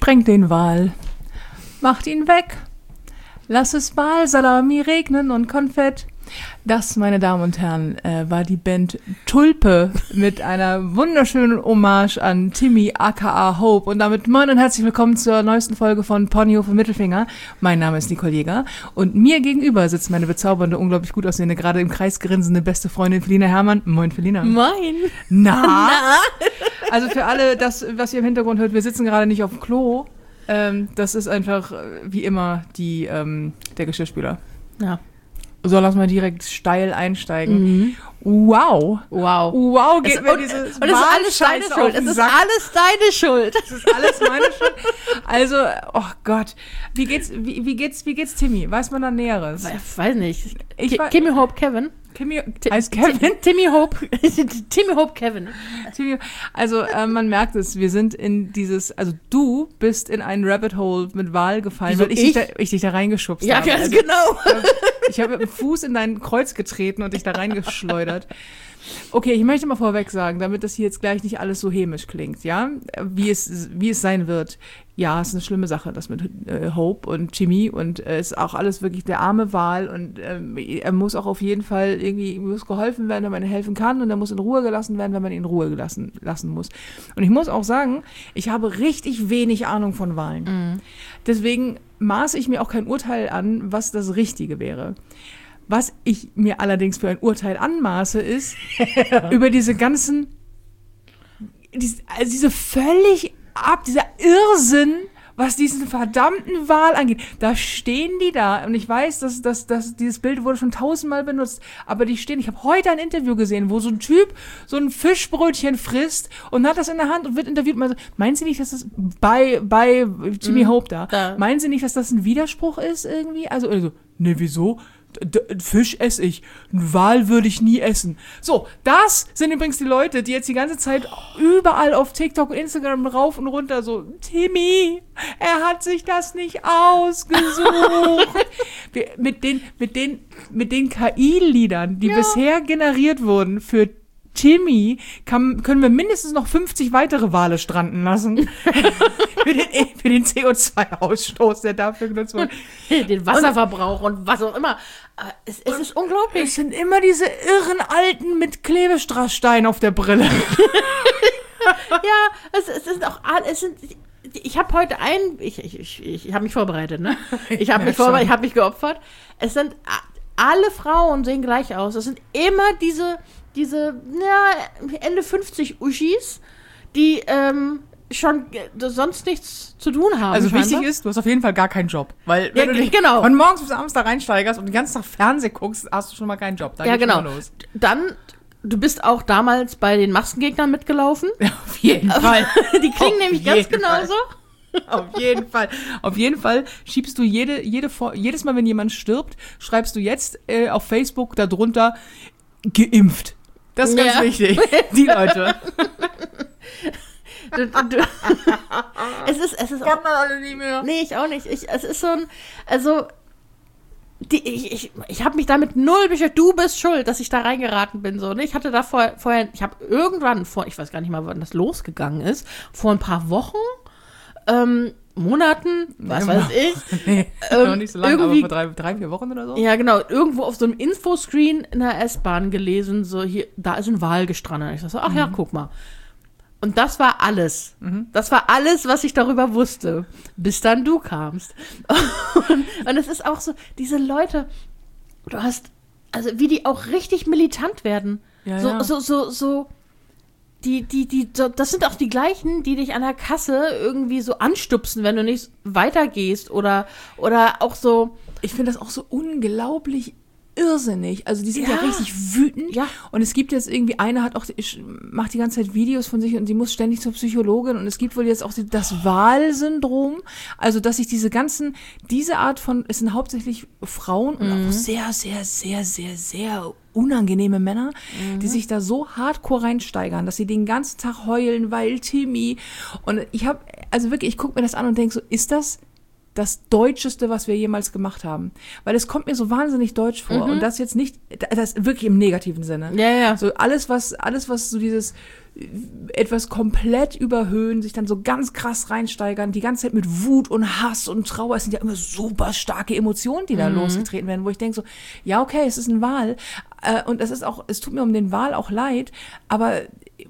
Sprengt den Wal, macht ihn weg, lass es Walsalami regnen und Konfett. Das, meine Damen und Herren, war die Band Tulpe mit einer wunderschönen Hommage an Timmy aka Hope. Und damit moin und herzlich willkommen zur neuesten Folge von Ponyhof und Mittelfinger. Mein Name ist Nicole Jäger und mir gegenüber sitzt meine bezaubernde, unglaublich gut aussehende, gerade im Kreis grinsende beste Freundin Felina Herrmann. Moin, Felina. Moin. Na? Also für alle, das, was ihr im Hintergrund hört, wir sitzen gerade nicht auf dem Klo. Das ist einfach, wie immer, der Geschirrspüler. Ja. So, lass mal direkt steil einsteigen. Mhm. Wow, geht mir dieses und das ist alles deine Schuld. Es ist alles deine Schuld. Das ist alles meine Schuld. Also, oh Gott. Wie geht's Timmy? Weiß man da Näheres? Ich weiß nicht. Timmy Hope Kevin. Heißt Kevin? Timmy Hope Kevin. Also, man merkt es, wir sind in also du bist in einen Rabbit Hole mit Wal gefallen, weil ich dich da reingeschubst habe. Ja, ganz also, genau. Ich habe mit dem Fuß in dein Kreuz getreten und dich da reingeschleudert. Okay, ich möchte mal vorweg sagen, damit das hier jetzt gleich nicht alles so hämisch klingt, ja, wie es sein wird. Ja, es ist eine schlimme Sache, das mit Hope und Jimmy und ist auch alles wirklich der arme Wal und er muss auch auf jeden Fall irgendwie, ihm muss geholfen werden, wenn man ihm helfen kann und er muss in Ruhe gelassen werden, wenn man ihn in Ruhe lassen muss. Und ich muss auch sagen, ich habe richtig wenig Ahnung von Walen. Mhm. Deswegen maße ich mir auch kein Urteil an, was das Richtige wäre. Was ich mir allerdings für ein Urteil anmaße, ist über diese ganzen, dieser Irrsinn, was diesen verdammten Wal angeht. Da stehen die da und ich weiß, dass dieses Bild wurde schon 1000-mal benutzt, aber die stehen, ich habe heute ein Interview gesehen, wo so ein Typ so ein Fischbrötchen frisst und hat das in der Hand und wird interviewt. Meinen Sie nicht, dass das bei Jimmy Hope da, meinen Sie nicht, dass das ein Widerspruch ist irgendwie? Also ne, wieso? Fisch esse ich, einen Wal würde ich nie essen. So, das sind übrigens die Leute, die jetzt die ganze Zeit überall auf TikTok und Instagram rauf und runter so, Timmy, er hat sich das nicht ausgesucht. mit den KI-Liedern, die bisher generiert wurden für Timmy, können wir mindestens noch 50 weitere Wale stranden lassen. für den CO2-Ausstoß, der dafür genutzt wird. Den Wasserverbrauch und was auch immer. Es ist unglaublich. Es sind immer diese irren Alten mit Klebestrassstein auf der Brille. Ja, es sind auch ich habe heute ich habe mich vorbereitet, ne? Ich habe mich geopfert. Es sind alle Frauen sehen gleich aus. Es sind immer diese Ende 50 Uschis, die schon sonst nichts zu tun haben. Also wichtig ist, du hast auf jeden Fall gar keinen Job. Weil wenn du dich von morgens bis abends da reinsteigerst und den ganzen Tag Fernsehen guckst, hast du schon mal keinen Job. Da geht's schon mal los. Dann, du bist auch damals bei den Maskengegnern mitgelaufen. Ja, auf jeden Fall. Die klingen nämlich ganz genauso. Auf jeden Fall schiebst du jedes Mal, wenn jemand stirbt, schreibst du jetzt auf Facebook darunter geimpft. Das ist ganz wichtig. Die Leute. Es ist kommt man alle nicht mehr. Nee, ich auch nicht. Es ist so ein, also ich habe mich damit null beschäftigt. Du bist schuld, dass ich da reingeraten bin. So, ne? Ich hatte da vorher, ich habe irgendwann ich weiß gar nicht mal, wann das losgegangen ist, vor ein paar Wochen, Monaten, was weiß ich. Nee, noch nicht so lange, aber vor 3-4 Wochen oder so. Ja, genau. Irgendwo auf so einem Infoscreen in der S-Bahn gelesen, so hier, da ist ein Wal gestrandet. Ich dachte so, ach ja, guck mal. Und das war alles. Das war alles, was ich darüber wusste, bis dann du kamst. Und es ist auch so, diese Leute, du hast, also wie die auch richtig militant werden. Ja, so, das sind auch die gleichen, die dich an der Kasse irgendwie so anstupsen, wenn du nicht weitergehst oder auch so. Ich finde das auch so unglaublich irrsinnig. Also die sind ja richtig wütend. Ja. Und es gibt jetzt irgendwie, eine macht die ganze Zeit Videos von sich und die muss ständig zur Psychologin und es gibt wohl jetzt auch das Wahl-Syndrom. Also dass sich diese Art von, es sind hauptsächlich Frauen und auch sehr, sehr, sehr, sehr, sehr unangenehme Männer, die sich da so hardcore reinsteigern, dass sie den ganzen Tag heulen, weil Timmy und ich gucke mir das an und denke so, ist das das Deutscheste, was wir jemals gemacht haben. Weil es kommt mir so wahnsinnig deutsch vor. Und das jetzt nicht, das wirklich im negativen Sinne. Ja. So alles, was so dieses etwas komplett überhöhen, sich dann so ganz krass reinsteigern, die ganze Zeit mit Wut und Hass und Trauer, es sind ja immer super starke Emotionen, die da losgetreten werden, wo ich denke so, ja okay, es ist ein Wal und es tut mir um den Wal auch leid, aber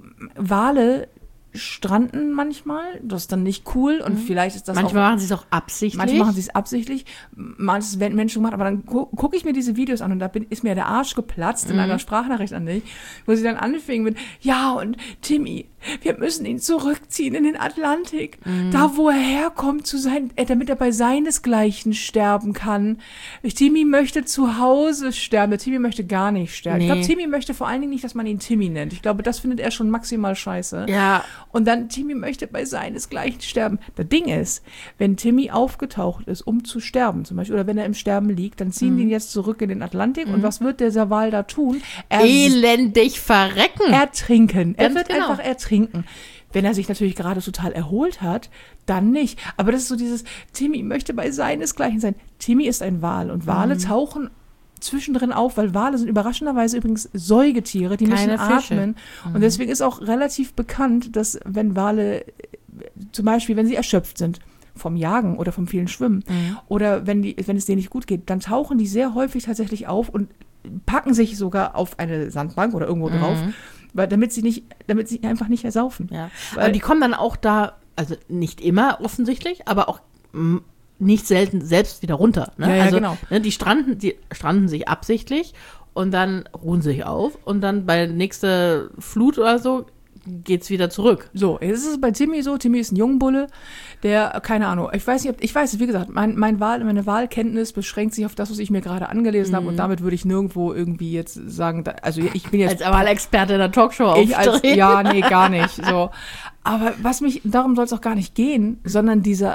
Wale stranden manchmal, das ist dann nicht cool und vielleicht ist das manchmal machen sie es auch absichtlich. Manchmal machen sie es absichtlich, manches werden Menschen gemacht, aber dann gucke ich mir diese Videos an und da ist mir der Arsch geplatzt in einer Sprachnachricht an dich, wo sie dann anfingen mit, ja und Timmy, wir müssen ihn zurückziehen in den Atlantik, da wo er herkommt, damit er bei seinesgleichen sterben kann. Timmy möchte zu Hause sterben, Timmy möchte gar nicht sterben. Nee. Ich glaube, Timmy möchte vor allen Dingen nicht, dass man ihn Timmy nennt. Ich glaube, das findet er schon maximal scheiße. Ja. Und dann, Timmy möchte bei seinesgleichen sterben. Das Ding ist, wenn Timmy aufgetaucht ist, um zu sterben zum Beispiel, oder wenn er im Sterben liegt, dann ziehen die ihn jetzt zurück in den Atlantik. Und was wird der Wal da tun? Elendig verrecken. Ertrinken. Er Ganz wird genau. einfach ertrinken. Wenn er sich natürlich gerade total erholt hat, dann nicht. Aber das ist so dieses, Timmy möchte bei seinesgleichen sein. Timmy ist ein Wal und Wale tauchen zwischendrin auf, weil Wale sind überraschenderweise übrigens Säugetiere, die Keine müssen Fische. atmen. Und deswegen ist auch relativ bekannt, dass wenn Wale, zum Beispiel, wenn sie erschöpft sind vom Jagen oder vom vielen Schwimmen oder wenn es denen nicht gut geht, dann tauchen die sehr häufig tatsächlich auf und packen sich sogar auf eine Sandbank oder irgendwo drauf, weil damit sie einfach nicht ersaufen. Ja. Weil, Aber die kommen dann auch da, also nicht immer offensichtlich, aber auch nicht selten selbst wieder runter. Ne? Ja, also, genau. Ne, die stranden sich absichtlich und dann ruhen sich auf und dann bei nächster Flut oder so geht's wieder zurück. So, jetzt ist es bei Timmy so, Timmy ist ein Jungbulle, der, keine Ahnung, ich weiß, wie gesagt, meine Wahlkenntnis beschränkt sich auf das, was ich mir gerade angelesen habe und damit würde ich nirgendwo irgendwie jetzt sagen, also ich bin jetzt... Als Wahlexperte in der Talkshow auftreten. Ja, nee, gar nicht, so. Aber darum soll es auch gar nicht gehen, sondern dieser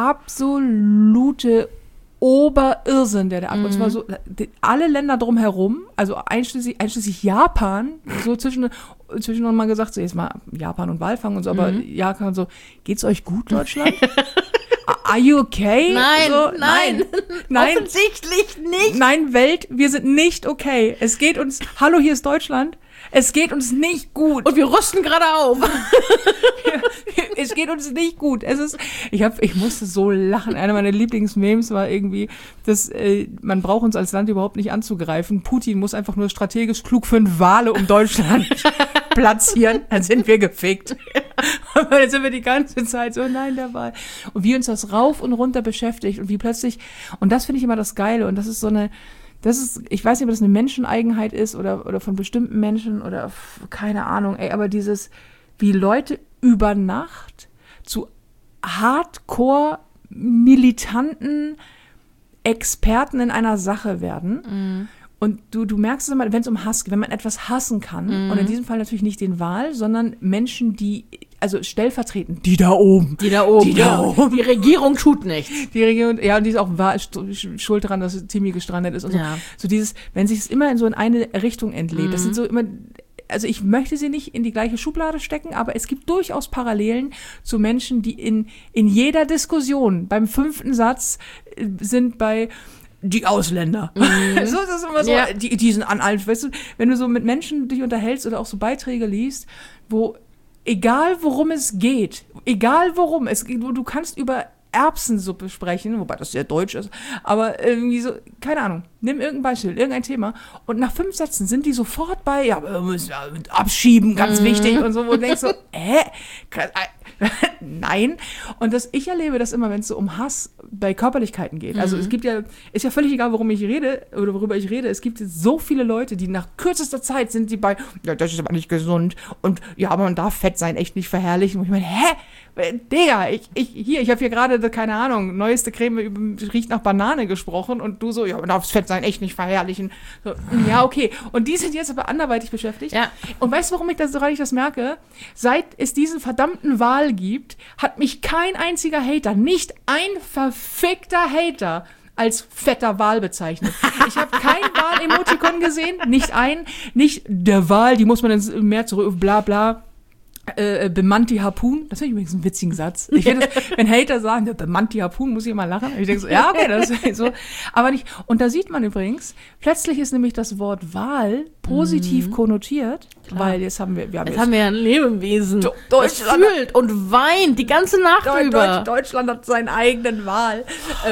absolute Oberirrsinn, der ab. Und zwar so, alle Länder drumherum, also einschließlich Japan, so zwischendurch mal gesagt, so jetzt mal Japan und Walfang und so, aber Japan so, geht's euch gut, Deutschland? Are you okay? Nein, so, nein. Offensichtlich nicht. Nein, Welt, wir sind nicht okay. Es geht uns, hallo, hier ist Deutschland. Es geht uns nicht gut. Und wir rüsten gerade auf. Es geht uns nicht gut. Ich musste so lachen. Einer meiner Lieblingsmemes war irgendwie, dass man braucht uns als Land überhaupt nicht anzugreifen. Putin muss einfach nur strategisch klug 5 Wale um Deutschland platzieren. Dann sind wir gefickt. Und dann sind wir die ganze Zeit so, nein, der Wal. Und wie uns das rauf und runter beschäftigt und wie plötzlich, und das finde ich immer das Geile und das ist so eine, ich weiß nicht, ob das eine Menscheneigenheit ist oder von bestimmten Menschen oder keine Ahnung, aber wie Leute über Nacht zu Hardcore-militanten Experten in einer Sache werden. Und du merkst es immer, wenn es um Hass geht, wenn man etwas hassen kann, und in diesem Fall natürlich nicht den Wal, sondern Menschen, also stellvertretend, die da oben. Die Die Regierung tut nichts. Die Regierung, ja, und die ist auch schuld daran, dass Timmy gestrandet ist und so. Ja. So wenn sich es immer in so in eine Richtung entlädt, das sind so immer, also ich möchte sie nicht in die gleiche Schublade stecken, aber es gibt durchaus Parallelen zu Menschen, die in jeder Diskussion beim 5. Satz sind bei die Ausländer. So, das ist immer so, Ja. die sind an allen, weißt du, wenn du so mit Menschen dich unterhältst oder auch so Beiträge liest, wo egal worum es geht, du kannst über Erbsensuppe sprechen, wobei das sehr deutsch ist, aber irgendwie so, keine Ahnung, nimm irgendein Beispiel, irgendein Thema und nach 5 Sätzen sind die sofort bei, ja, wir müssen ja abschieben, ganz wichtig und so, wo du denkst so, nein. Und ich erlebe das immer, wenn es so um Hass bei Körperlichkeiten geht. Also es gibt ist ja völlig egal, worüber ich rede, es gibt so viele Leute, die nach kürzester Zeit sind die bei, ja, das ist aber nicht gesund und ja, man darf Fett sein, echt nicht verherrlichen. Und ich meine, Digga, ich habe hier gerade, keine Ahnung, neueste Creme riecht nach Banane gesprochen und du so, ja, man darf Fett sein, echt nicht verherrlichen. So, ja, okay. Und die sind jetzt aber anderweitig beschäftigt. Ja. Und weißt du, woran ich das merke? Seit es diesen verdammten Wal gibt, hat mich kein einziger Hater, nicht ein verfickter Hater als fetter Wal bezeichnet. Ich habe kein Wal-Emotikon gesehen, nicht der Wal, die muss man ins Meer zurück, bla bla. bemannt die Harpun. Das finde ich übrigens einen witzigen Satz. Ich finde, wenn Hater sagen, bemannt die Harpun, muss ich immer lachen. Und ich denke so, ja, okay, das ist so. Aber nicht. Und da sieht man übrigens, plötzlich ist nämlich das Wort Wahl positiv konnotiert, weil jetzt haben wir haben ja ein Lebewesen, Deutschland das fühlt und weint die ganze Nacht über. Deutschland hat seinen eigenen Wahl.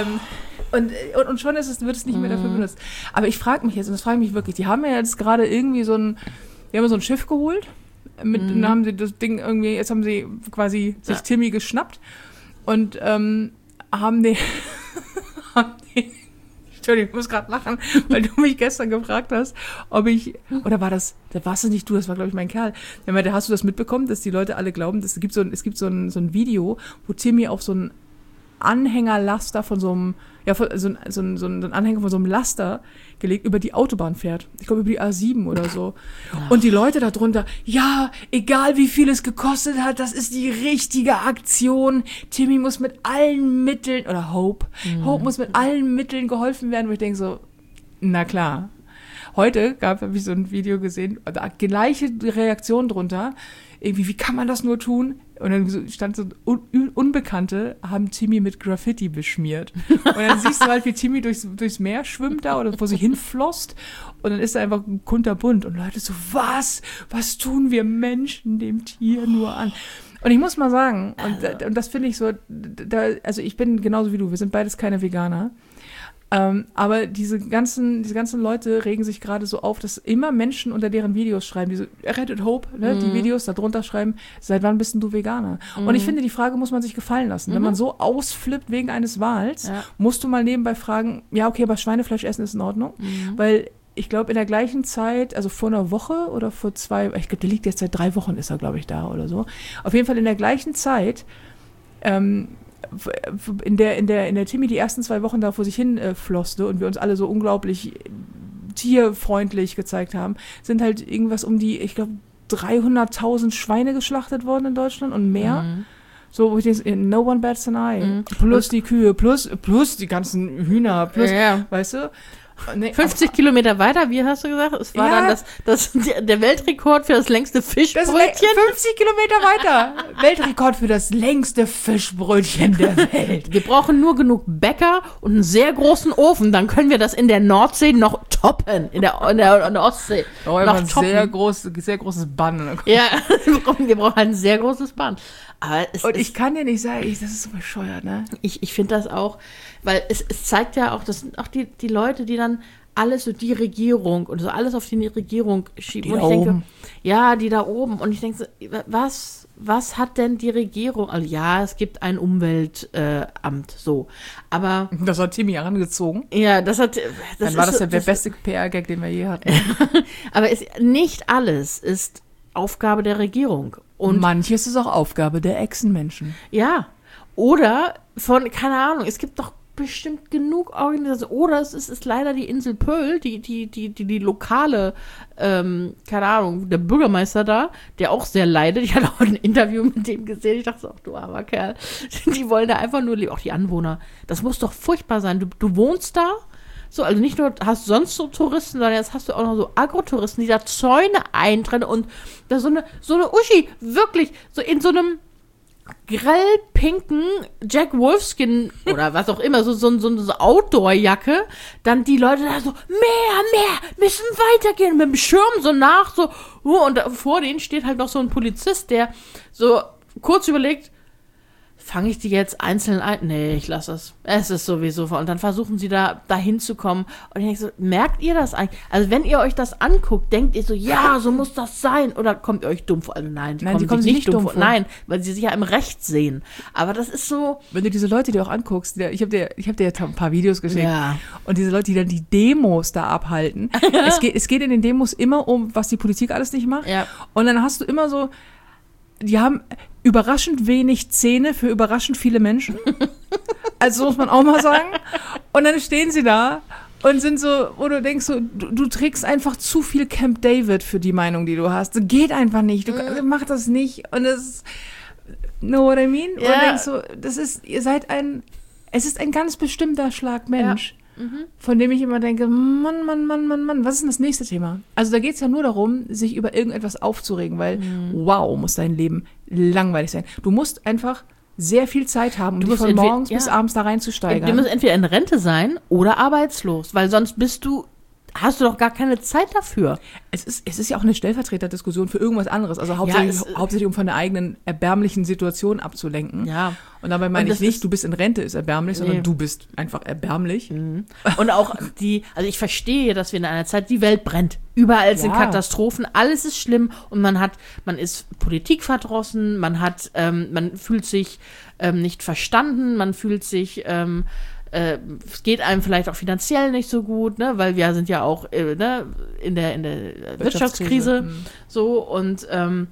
Und schon wird es nicht mehr dafür benutzt. Aber ich frage mich jetzt, und das frage ich mich wirklich, die haben ja jetzt gerade irgendwie so ein Schiff geholt. Dann haben sie das Ding irgendwie, jetzt haben sie quasi sich Timmy geschnappt und haben den Entschuldigung, ich muss gerade lachen, weil du mich gestern gefragt hast, ob ich, oder warst es nicht du, das war, glaube ich, mein Kerl. Der meinte, hast du das mitbekommen, dass die Leute alle glauben, es gibt so ein Video, wo Timmy auf so einen Anhängerlaster von so einem, so ein Anhänger von so einem Laster gelegt über die Autobahn fährt. Ich glaube, über die A7 oder so. Und die Leute da drunter, ja, egal wie viel es gekostet hat, das ist die richtige Aktion. Timmy muss mit allen Mitteln, oder Hope muss mit allen Mitteln geholfen werden, wo ich denke so, na klar. Heute habe ich so ein Video gesehen, gleiche Reaktion drunter. Irgendwie, wie kann man das nur tun? Und dann stand so, Unbekannte haben Timmy mit Graffiti beschmiert. Und dann siehst du halt, wie Timmy durchs Meer schwimmt da oder vor sich hinflosst. Und dann ist da einfach kunterbunt. Und Leute so, was tun wir Menschen dem Tier nur an? Und ich muss mal sagen, und das finde ich so, also ich bin genauso wie du, wir sind beides keine Veganer. Aber diese ganzen Leute regen sich gerade so auf, dass immer Menschen unter deren Videos schreiben, diese Rettet Hope, ne, die Videos da drunter schreiben, seit wann bist denn du Veganer? Und ich finde, die Frage muss man sich gefallen lassen. Wenn man so ausflippt wegen eines Wals, musst du mal nebenbei fragen, ja, okay, aber Schweinefleisch essen ist in Ordnung, weil ich glaube, in der gleichen Zeit, also vor einer Woche oder vor 2, ich glaube, der liegt jetzt seit 3 Wochen, ist er, glaube ich, da oder so. Auf jeden Fall in der gleichen Zeit, in der Timmy die ersten 2 Wochen da vor sich hin flosste und wir uns alle so unglaublich tierfreundlich gezeigt haben, sind halt irgendwas um die, ich glaube, 300.000 Schweine geschlachtet worden in Deutschland und mehr. So, wo ich denke, no one bats an eye. Plus die Kühe, plus die ganzen Hühner, plus, weißt du? Nee, 50 Kilometer weiter, wie hast du gesagt? Es war dann der Weltrekord für das längste Fischbrötchen. 50 Kilometer weiter. Weltrekord für das längste Fischbrötchen der Welt. Wir brauchen nur genug Bäcker und einen sehr großen Ofen, dann können wir das in der Nordsee noch toppen. In der Ostsee. Oh, noch ein sehr großes Bann. Ja, wir brauchen ein sehr großes Bann. Aber ich kann dir nicht sagen, das ist so bescheuert, ne? Ich finde das auch, weil es zeigt ja auch, das sind auch die Leute, die dann alles so die Regierung und so alles auf die Regierung schieben. Die und da ich denke, oben. ja, die da oben. Und ich denke so, was hat denn die Regierung? Also ja, es gibt ein Umweltamt, so. Aber. Das hat Timmy herangezogen. Ja, dann war das ja der beste PR-Gag, den wir je hatten. Aber nicht alles ist Aufgabe der Regierung. Und manches ist auch Aufgabe der Echsenmenschen. Ja. Oder keine Ahnung, es gibt doch bestimmt genug Organisationen. Oder es ist leider die Insel Pöhl, die lokale, keine Ahnung, der Bürgermeister da, der auch sehr leidet. Ich hatte auch ein Interview mit dem gesehen. Ich dachte so, ach du armer Kerl. Die wollen da einfach nur leben. Auch die Anwohner. Das muss doch furchtbar sein. Du wohnst da. So, also nicht nur hast du sonst so Touristen, sondern jetzt hast du auch noch so Agrotouristen, die da Zäune eintrennen und da so eine Uschi, wirklich, so in so einem grell pinken Jack Wolfskin oder was auch immer, so Outdoor-Jacke, dann die Leute da so, mehr, müssen weitergehen, mit dem Schirm so nach, so, und vor denen steht halt noch so ein Polizist, der so kurz überlegt, fange ich die jetzt einzeln ein? Nee, ich lasse es. Es ist sowieso. Und dann versuchen sie da hinzukommen. Und ich denke so, merkt ihr das eigentlich? Also wenn ihr euch das anguckt, denkt ihr so, ja, so muss das sein. Oder kommt ihr euch dumm vor? Also nein, die kommen sich nicht dumm vor. Nein, weil sie sich ja im Recht sehen. Aber das ist so. Wenn du diese Leute dir auch anguckst, ich hab dir ja ein paar Videos geschickt. Ja. Und diese Leute, die dann die Demos da abhalten. Es geht in den Demos immer um, was die Politik alles nicht macht. Ja. Und dann hast du immer so, die haben überraschend wenig Zähne für überraschend viele Menschen. Also muss man auch mal sagen. Und dann stehen sie da und sind so, wo du denkst so, du trägst einfach zu viel Camp David für die Meinung, die du hast. Das geht einfach nicht. Du mach das nicht. Und es know what I mean? Und du denkst so, es ist ein ganz bestimmter Schlag Mensch. Ja. von dem ich immer denke, Mann, was ist denn das nächste Thema? Also da geht es ja nur darum, sich über irgendetwas aufzuregen, weil wow, muss dein Leben langweilig sein. Du musst einfach sehr viel Zeit haben, um dich von morgens bis abends da reinzusteigern. Du musst entweder in Rente sein oder arbeitslos, weil sonst hast du doch gar keine Zeit dafür. Es ist ja auch eine Stellvertreterdiskussion für irgendwas anderes, also hauptsächlich um von der eigenen erbärmlichen Situation abzulenken. Ja. Und dabei meine ich nicht, du bist in Rente, ist erbärmlich, sondern du bist einfach erbärmlich. Und auch also ich verstehe, dass wir in einer Zeit, die Welt brennt. Überall sind Katastrophen, alles ist schlimm und man ist politikverdrossen, man fühlt sich nicht verstanden, man fühlt sich es geht einem vielleicht auch finanziell nicht so gut, ne, weil wir sind ja auch in der Wirtschaftskrise so und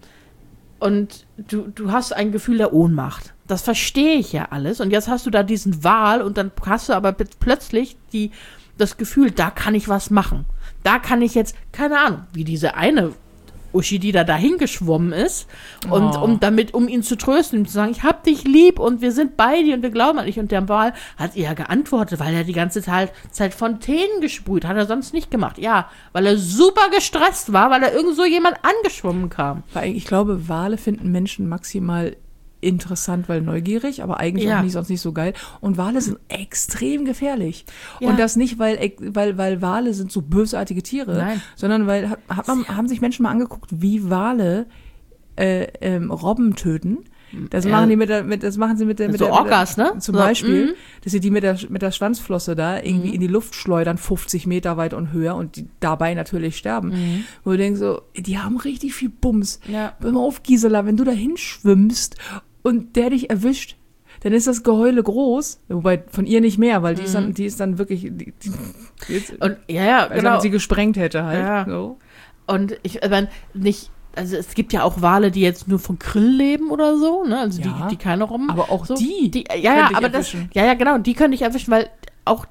du hast ein Gefühl der Ohnmacht. Das verstehe ich ja alles. Und jetzt hast du da diesen Wal und dann hast du aber plötzlich das Gefühl, da kann ich was machen. Da kann ich jetzt, keine Ahnung, wie diese eine Uschi, die da dahin geschwommen ist und um ihn zu trösten und zu sagen, ich hab dich lieb und wir sind bei dir und wir glauben an dich. Und der Wal hat ihr geantwortet, weil er die ganze Zeit Fontänen gesprüht, hat er sonst nicht gemacht. Ja, weil er super gestresst war, weil er irgend so jemand angeschwommen kam. Weil ich glaube, Wale finden Menschen maximal interessant, weil neugierig, aber eigentlich auch sonst nicht so geil. Und Wale sind extrem gefährlich. Ja. Und das nicht, weil Wale sind so bösartige Tiere, sondern weil haben sich Menschen mal angeguckt, wie Wale Robben töten. Das machen sie mit der Orcas, ne? Zum Beispiel, dass sie die mit der Schwanzflosse da irgendwie in die Luft schleudern, 50 Meter weit und höher und die dabei natürlich sterben. Wo du denkst so, die haben richtig viel Bums. Ja. Hör mal auf, Gisela, wenn du da hinschwimmst und der dich erwischt, dann ist das Geheule groß, wobei von ihr nicht mehr, weil die ist dann wirklich, und genau, wenn man sie gesprengt hätte halt. Ja. So. Und ich meine, also es gibt ja auch Wale, die jetzt nur von Krill leben oder so, ne? Also die keine Robben. Aber auch so, die aber erwischen. Genau, die können dich erwischen, weil auch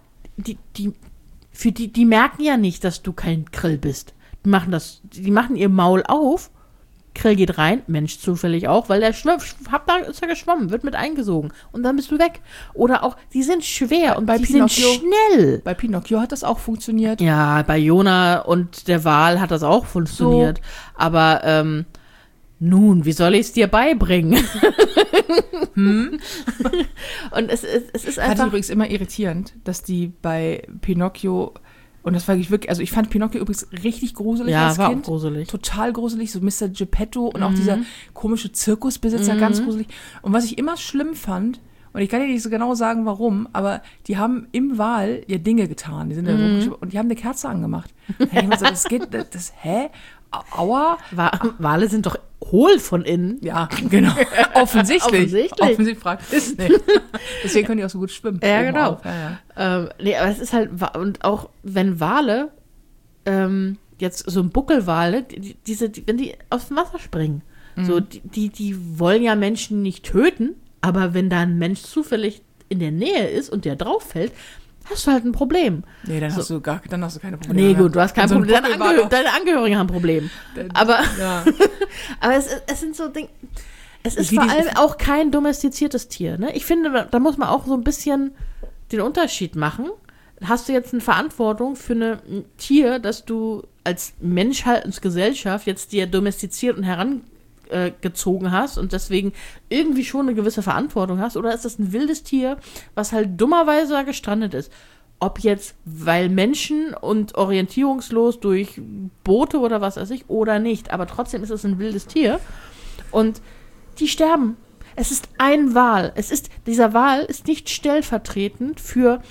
die merken ja nicht, dass du kein Krill bist. Die machen ihr Maul auf, Krill geht rein, Mensch zufällig auch, weil der ist ja geschwommen, wird mit eingesogen und dann bist du weg. Oder auch, die sind schwer und die sind schnell. Bei Pinocchio hat das auch funktioniert. Ja, bei Jona und der Wal hat das auch funktioniert. So. Aber nun, wie soll ich es dir beibringen? Und es ist einfach... Fand ich übrigens immer irritierend, dass die bei Pinocchio... Und das war wirklich, also ich fand Pinocchio übrigens richtig gruselig als Kind. Ja, war auch gruselig. Total gruselig, so Mr. Geppetto und auch dieser komische Zirkusbesitzer, ganz gruselig. Und was ich immer schlimm fand, und ich kann dir nicht so genau sagen, warum, aber die haben im Wal ja Dinge getan. Die sind und die haben eine Kerze angemacht. Ich immer so, hä? Aua? Wale sind doch hohl von innen. Ja, genau. Offensichtlich. Offensichtlich fragt es nicht. Deswegen können die auch so gut schwimmen. Ja, genau. Aber es ist halt, und auch wenn Wale, jetzt so ein Buckelwale, wenn die aus dem Wasser springen, so, die wollen ja Menschen nicht töten, aber wenn da ein Mensch zufällig in der Nähe ist und der drauf fällt, hast du halt ein Problem. Nee, dann hast du keine Probleme. Nee, gut, du hast kein Problem. Deine Angehörigen haben ein Problem. Aber, aber es sind so Dinge. Es ist vor allem auch kein domestiziertes Tier. Ne? Ich finde, da muss man auch so ein bisschen den Unterschied machen. Hast du jetzt eine Verantwortung für ein Tier, das du als Menschheitsgesellschaft jetzt dir domestiziert und herangezogen hast und deswegen irgendwie schon eine gewisse Verantwortung hast, oder ist das ein wildes Tier, was halt dummerweise da gestrandet ist? Ob jetzt, weil Menschen und orientierungslos durch Boote oder was weiß ich, oder nicht, aber trotzdem ist es ein wildes Tier und die sterben. Es ist ein Wal. Dieser Wal ist nicht stellvertretend für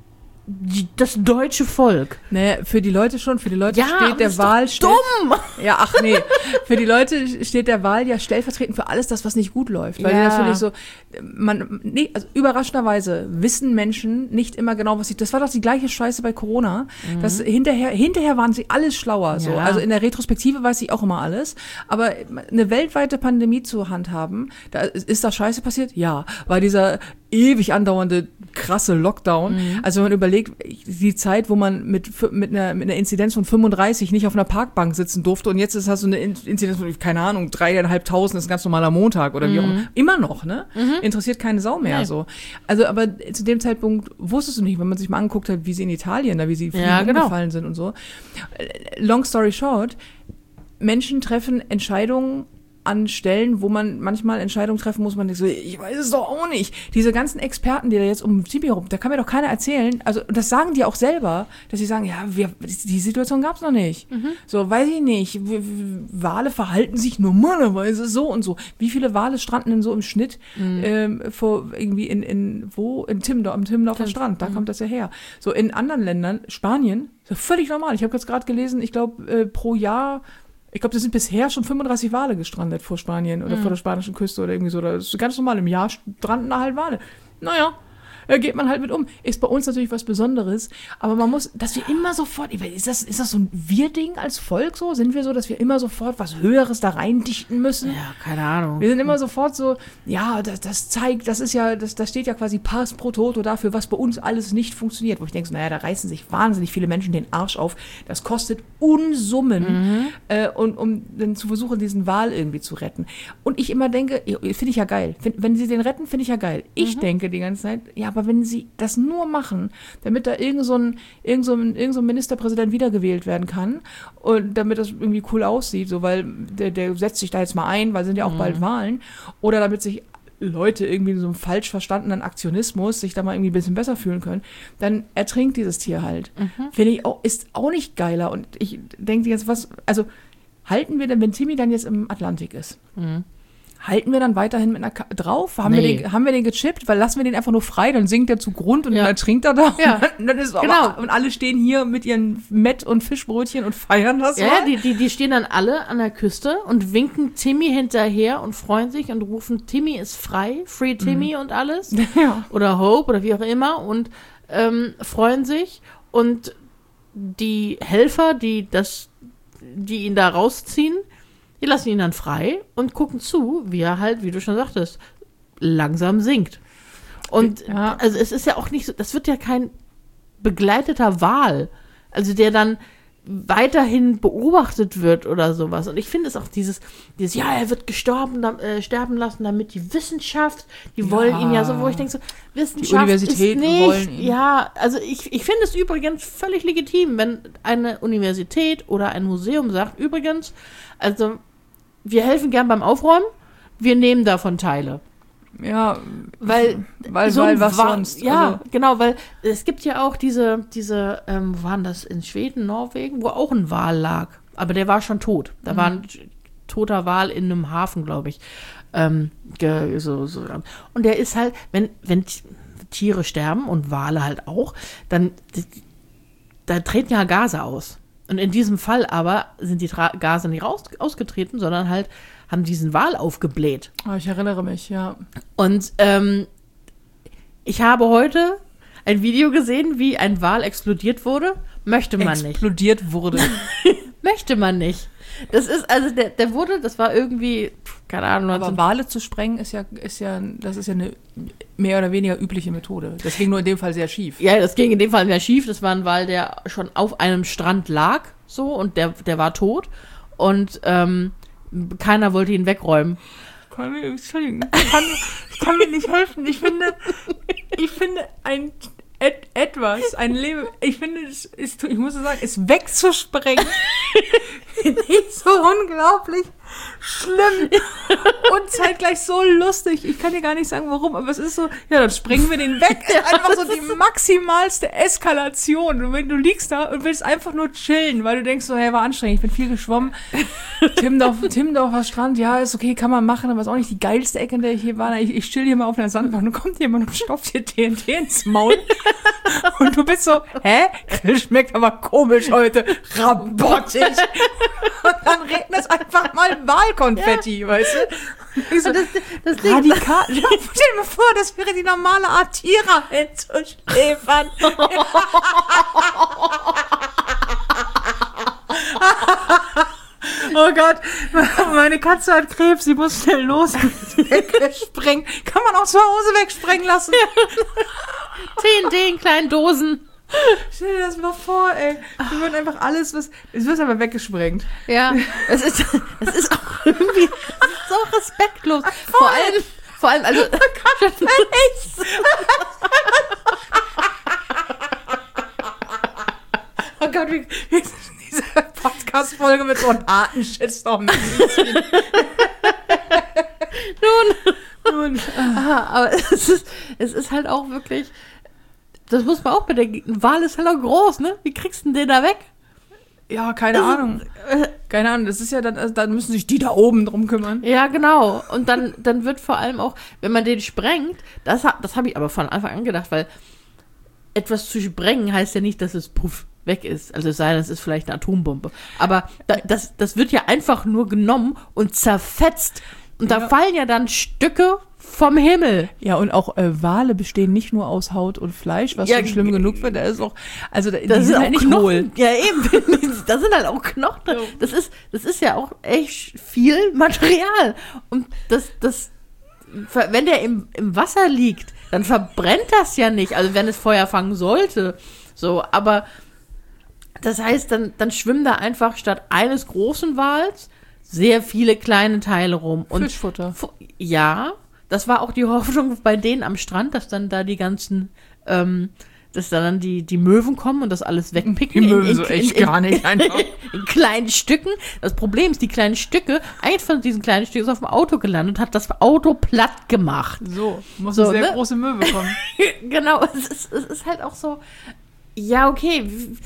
das deutsche Volk. Naja, für die Leute schon. Für die Leute steht der Wal... dumm! Ja, ach nee. Für die Leute steht der Wal ja stellvertretend für alles das, was nicht gut läuft. Weil die natürlich so... also überraschenderweise wissen Menschen nicht immer genau, was sie... Das war doch die gleiche Scheiße bei Corona. Dass hinterher waren sie alles schlauer. So. Also in der Retrospektive weiß ich auch immer alles. Aber eine weltweite Pandemie zu handhaben, ist da Scheiße passiert? Ja. War dieser ewig andauernde krasse Lockdown. Also wenn man überlegt, die Zeit, wo man mit einer Inzidenz von 35 nicht auf einer Parkbank sitzen durfte und jetzt hast du eine Inzidenz von, keine Ahnung, 3.500 ist ein ganz normaler Montag oder wie auch immer. Immer noch, ne? Interessiert keine Sau mehr so. Also, aber zu dem Zeitpunkt wusstest du nicht, wenn man sich mal angeguckt hat, wie sie in Italien, da wie sie umgefallen sind und so. Long story short, Menschen treffen Entscheidungen an Stellen, wo man manchmal Entscheidungen treffen muss, man denkt so, ich weiß es doch auch nicht. Diese ganzen Experten, die da jetzt um Tibi rum, da kann mir doch keiner erzählen, also das sagen die auch selber, dass sie sagen, ja, die Situation gab's noch nicht. So, weiß ich nicht. Wale verhalten sich normalerweise so und so. Wie viele Wale stranden denn so im Schnitt vor irgendwie in Timdorf, am Timmendorfer Strand, da kommt das ja her. So, in anderen Ländern, Spanien, ist ja völlig normal. Ich habe jetzt gerade gelesen, ich glaube, pro Jahr, ich glaube, das sind bisher schon 35 Wale gestrandet vor Spanien oder vor der spanischen Küste oder irgendwie so. Das ist ganz normal. Im Jahr stranden halt Wale. Naja, da geht man halt mit um. Ist bei uns natürlich was Besonderes, aber man muss, dass wir immer sofort, ist das so ein Wir-Ding als Volk so? Sind wir so, dass wir immer sofort was Höheres da reindichten müssen? Ja, keine Ahnung. Wir sind immer sofort so, ja, das zeigt, das steht ja quasi Pars pro Toto dafür, was bei uns alles nicht funktioniert. Wo ich denke so, naja, da reißen sich wahnsinnig viele Menschen den Arsch auf. Das kostet Unsummen, um dann zu versuchen, diesen Wal irgendwie zu retten. Und ich immer denke, finde ich ja geil. Wenn sie den retten, finde ich ja geil. Ich denke die ganze Zeit, ja, aber wenn sie das nur machen, damit da irgend so ein Ministerpräsident wiedergewählt werden kann und damit das irgendwie cool aussieht, so, weil der setzt sich da jetzt mal ein, weil sind ja auch bald Wahlen, oder damit sich Leute irgendwie in so einem falsch verstandenen Aktionismus sich da mal irgendwie ein bisschen besser fühlen können, dann ertrinkt dieses Tier halt. Finde ich auch, ist auch nicht geiler. Und ich denke jetzt, halten wir denn, wenn Timmy dann jetzt im Atlantik ist, halten wir dann weiterhin mit einer drauf? Haben wir den gechippt? Weil lassen wir den einfach nur frei, dann sinkt er zu Grund und dann ertrinkt er da. Ja. Und dann ist und alle stehen hier mit ihren Mett- und Fischbrötchen und feiern das. Ja, die stehen dann alle an der Küste und winken Timmy hinterher und freuen sich und rufen, Timmy ist frei, Free Timmy und alles. Ja. Oder Hope oder wie auch immer und freuen sich. Und die Helfer, die ihn da rausziehen, die lassen ihn dann frei und gucken zu, wie er halt, wie du schon sagtest, langsam sinkt. Und also es ist ja auch nicht so, das wird ja kein begleiteter Wal, also der dann weiterhin beobachtet wird oder sowas. Und ich finde es auch dieses, ja, er wird sterben lassen, damit die Wissenschaft, die wollen ihn ja so, wo ich denke so, Wissenschaft die Universitäten ist nicht, wollen ihn. Ja, also ich finde es übrigens völlig legitim, wenn eine Universität oder ein Museum sagt, übrigens, also wir helfen gern beim Aufräumen, wir nehmen davon Teile. Ja, weil was sonst? Ja, also, genau, weil es gibt ja auch diese wo waren das, in Schweden, Norwegen, wo auch ein Wal lag, aber der war schon tot. Da war ein toter Wal in einem Hafen, glaube ich. Und der ist halt, wenn Tiere sterben und Wale halt auch, dann da treten ja Gase aus. Und in diesem Fall aber sind die Gase nicht ausgetreten, sondern halt haben diesen Wal aufgebläht. Oh, ich erinnere mich, ja. Und ich habe heute ein Video gesehen, wie ein Wal explodiert wurde. Möchte man nicht. Explodiert wurde. Möchte man nicht. Das ist, also der wurde, das war irgendwie, keine Ahnung. Aber Wale zu sprengen das ist ja eine mehr oder weniger übliche Methode. Das ging nur in dem Fall sehr schief. Ja, das ging in dem Fall sehr schief. Das war ein Wal, der schon auf einem Strand lag, so, und der war tot. Und keiner wollte ihn wegräumen. Entschuldigung, ich kann mir nicht helfen. Ich finde ich muss sagen, es wegzusprengen, finde ich so unglaublich schlimm und zeitgleich so lustig. Ich kann dir gar nicht sagen, warum, aber es ist so, ja, dann sprengen wir den weg. Einfach so die maximalste Eskalation. Und wenn du liegst da und willst einfach nur chillen, weil du denkst so, hey, war anstrengend, ich bin viel geschwommen. Timmendorfer Strand, ja, ist okay, kann man machen, aber ist auch nicht die geilste Ecke, in der ich hier war. Ich chill hier mal auf einer Sandbank und dann kommt jemand und stopft dir TNT ins Maul. Und du bist so, hä? Das schmeckt aber komisch heute. Rabottig. Und dann regnet es einfach mal Wahlkonfetti, weißt du? Ich so, das radikal. Stell dir mal vor, das wäre die normale Art, Tiere einzuschläfern. Oh Gott, meine Katze hat Krebs, sie muss schnell los. Wegsprengen. Kann man auch zu Hause wegsprengen lassen. TNT in kleinen Dosen. Stell dir das mal vor, ey. Wir würden einfach alles, es wird aber weggesprengt. Ja, es ist auch irgendwie so respektlos. Vor allem, also. Oh Gott, wie ist diese Podcast-Folge mit so einem harten Shitstorm? Nun. Aber es ist halt auch wirklich, das muss man auch bedenken, ein Wal ist halt auch groß, ne? Wie kriegst du denn den da weg? Ja, keine Ahnung. Keine Ahnung, das ist ja dann, also dann müssen sich die da oben drum kümmern. Ja, genau. Und dann wird vor allem auch, wenn man den sprengt, das habe ich aber von Anfang an gedacht, weil etwas zu sprengen heißt ja nicht, dass es puff weg ist. Also es sei denn, es ist vielleicht eine Atombombe. Aber das wird ja einfach nur genommen und zerfetzt. Und da fallen ja dann Stücke vom Himmel. Ja, und auch Wale bestehen nicht nur aus Haut und Fleisch, was schon schlimm genug wird. Da ist auch, also die sind halt nicht hohl. Ja, eben. Da sind halt auch Knochen drin. Das ist ja auch echt viel Material. Und wenn der im Wasser liegt, dann verbrennt das ja nicht. Also wenn es Feuer fangen sollte. So, aber das heißt, dann schwimmen da einfach statt eines großen Wals sehr viele kleine Teile rum. Und Fischfutter. Ja, das war auch die Hoffnung bei denen am Strand, dass dann da die ganzen, dass dann die Möwen kommen und das alles wegpicken. Die Möwen so echt gar nicht einfach. In kleinen Stücken. Das Problem ist, die kleinen Stücke, eins von diesen kleinen Stücken ist auf dem Auto gelandet und hat das Auto platt gemacht. So, muss eine sehr ne? große Möwe kommen. Genau, es ist halt auch so, ja, okay,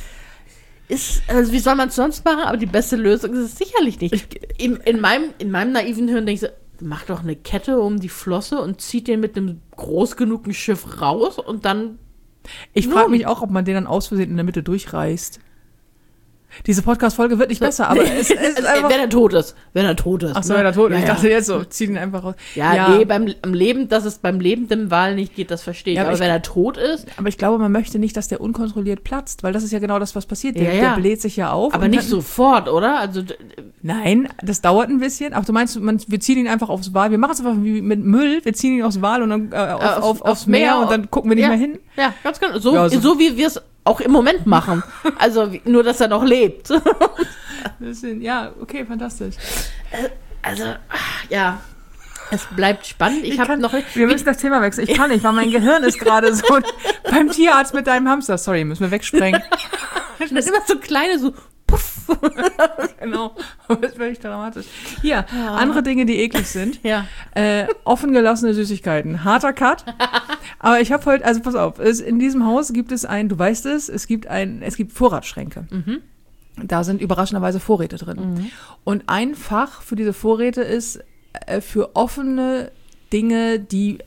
also wie soll man es sonst machen? Aber die beste Lösung ist es sicherlich nicht. In meinem naiven Hirn denke ich so, mach doch eine Kette um die Flosse und zieht den mit einem groß genugen Schiff raus und dann. Ich frage mich auch, ob man den dann aus Versehen in der Mitte durchreißt. Diese Podcast-Folge wird nicht besser, aber es ist einfach... Wenn er tot ist. Ach so, wenn er tot ist. Ja, ich dachte jetzt so, zieh ihn einfach raus. Ja, nee, dass es beim lebenden Wal nicht geht, das verstehe ich. Ja, aber wenn er tot ist... Aber ich glaube, man möchte nicht, dass der unkontrolliert platzt, weil das ist ja genau das, was passiert. Der bläht sich ja auf. Aber nicht sofort, oder? Also... Nein, das dauert ein bisschen. Ach, du meinst, wir ziehen ihn einfach aufs Wal. Wir machen es einfach wie mit Müll. Wir ziehen ihn aufs Wal und dann aufs Meer und dann gucken wir nicht mehr hin. Ja, ganz genau. So wie wir es auch im Moment machen. Also nur, dass er noch lebt. Ja, okay, fantastisch. Ja, es bleibt spannend. Wir müssen das Thema wechseln. Ich kann nicht, weil mein Gehirn ist gerade so beim Tierarzt mit deinem Hamster. Sorry, müssen wir wegsprengen. Das ist immer so kleine, so puff. Genau, das ist völlig dramatisch. Hier, andere Dinge, die eklig sind. Ja. Offen gelassene Süßigkeiten. Harter Cut. Aber ich habe heute, also pass auf, in diesem Haus gibt es du weißt es gibt Vorratsschränke. Mhm. Da sind überraschenderweise Vorräte drin. Mhm. Und ein Fach für diese Vorräte ist für offene Dinge, die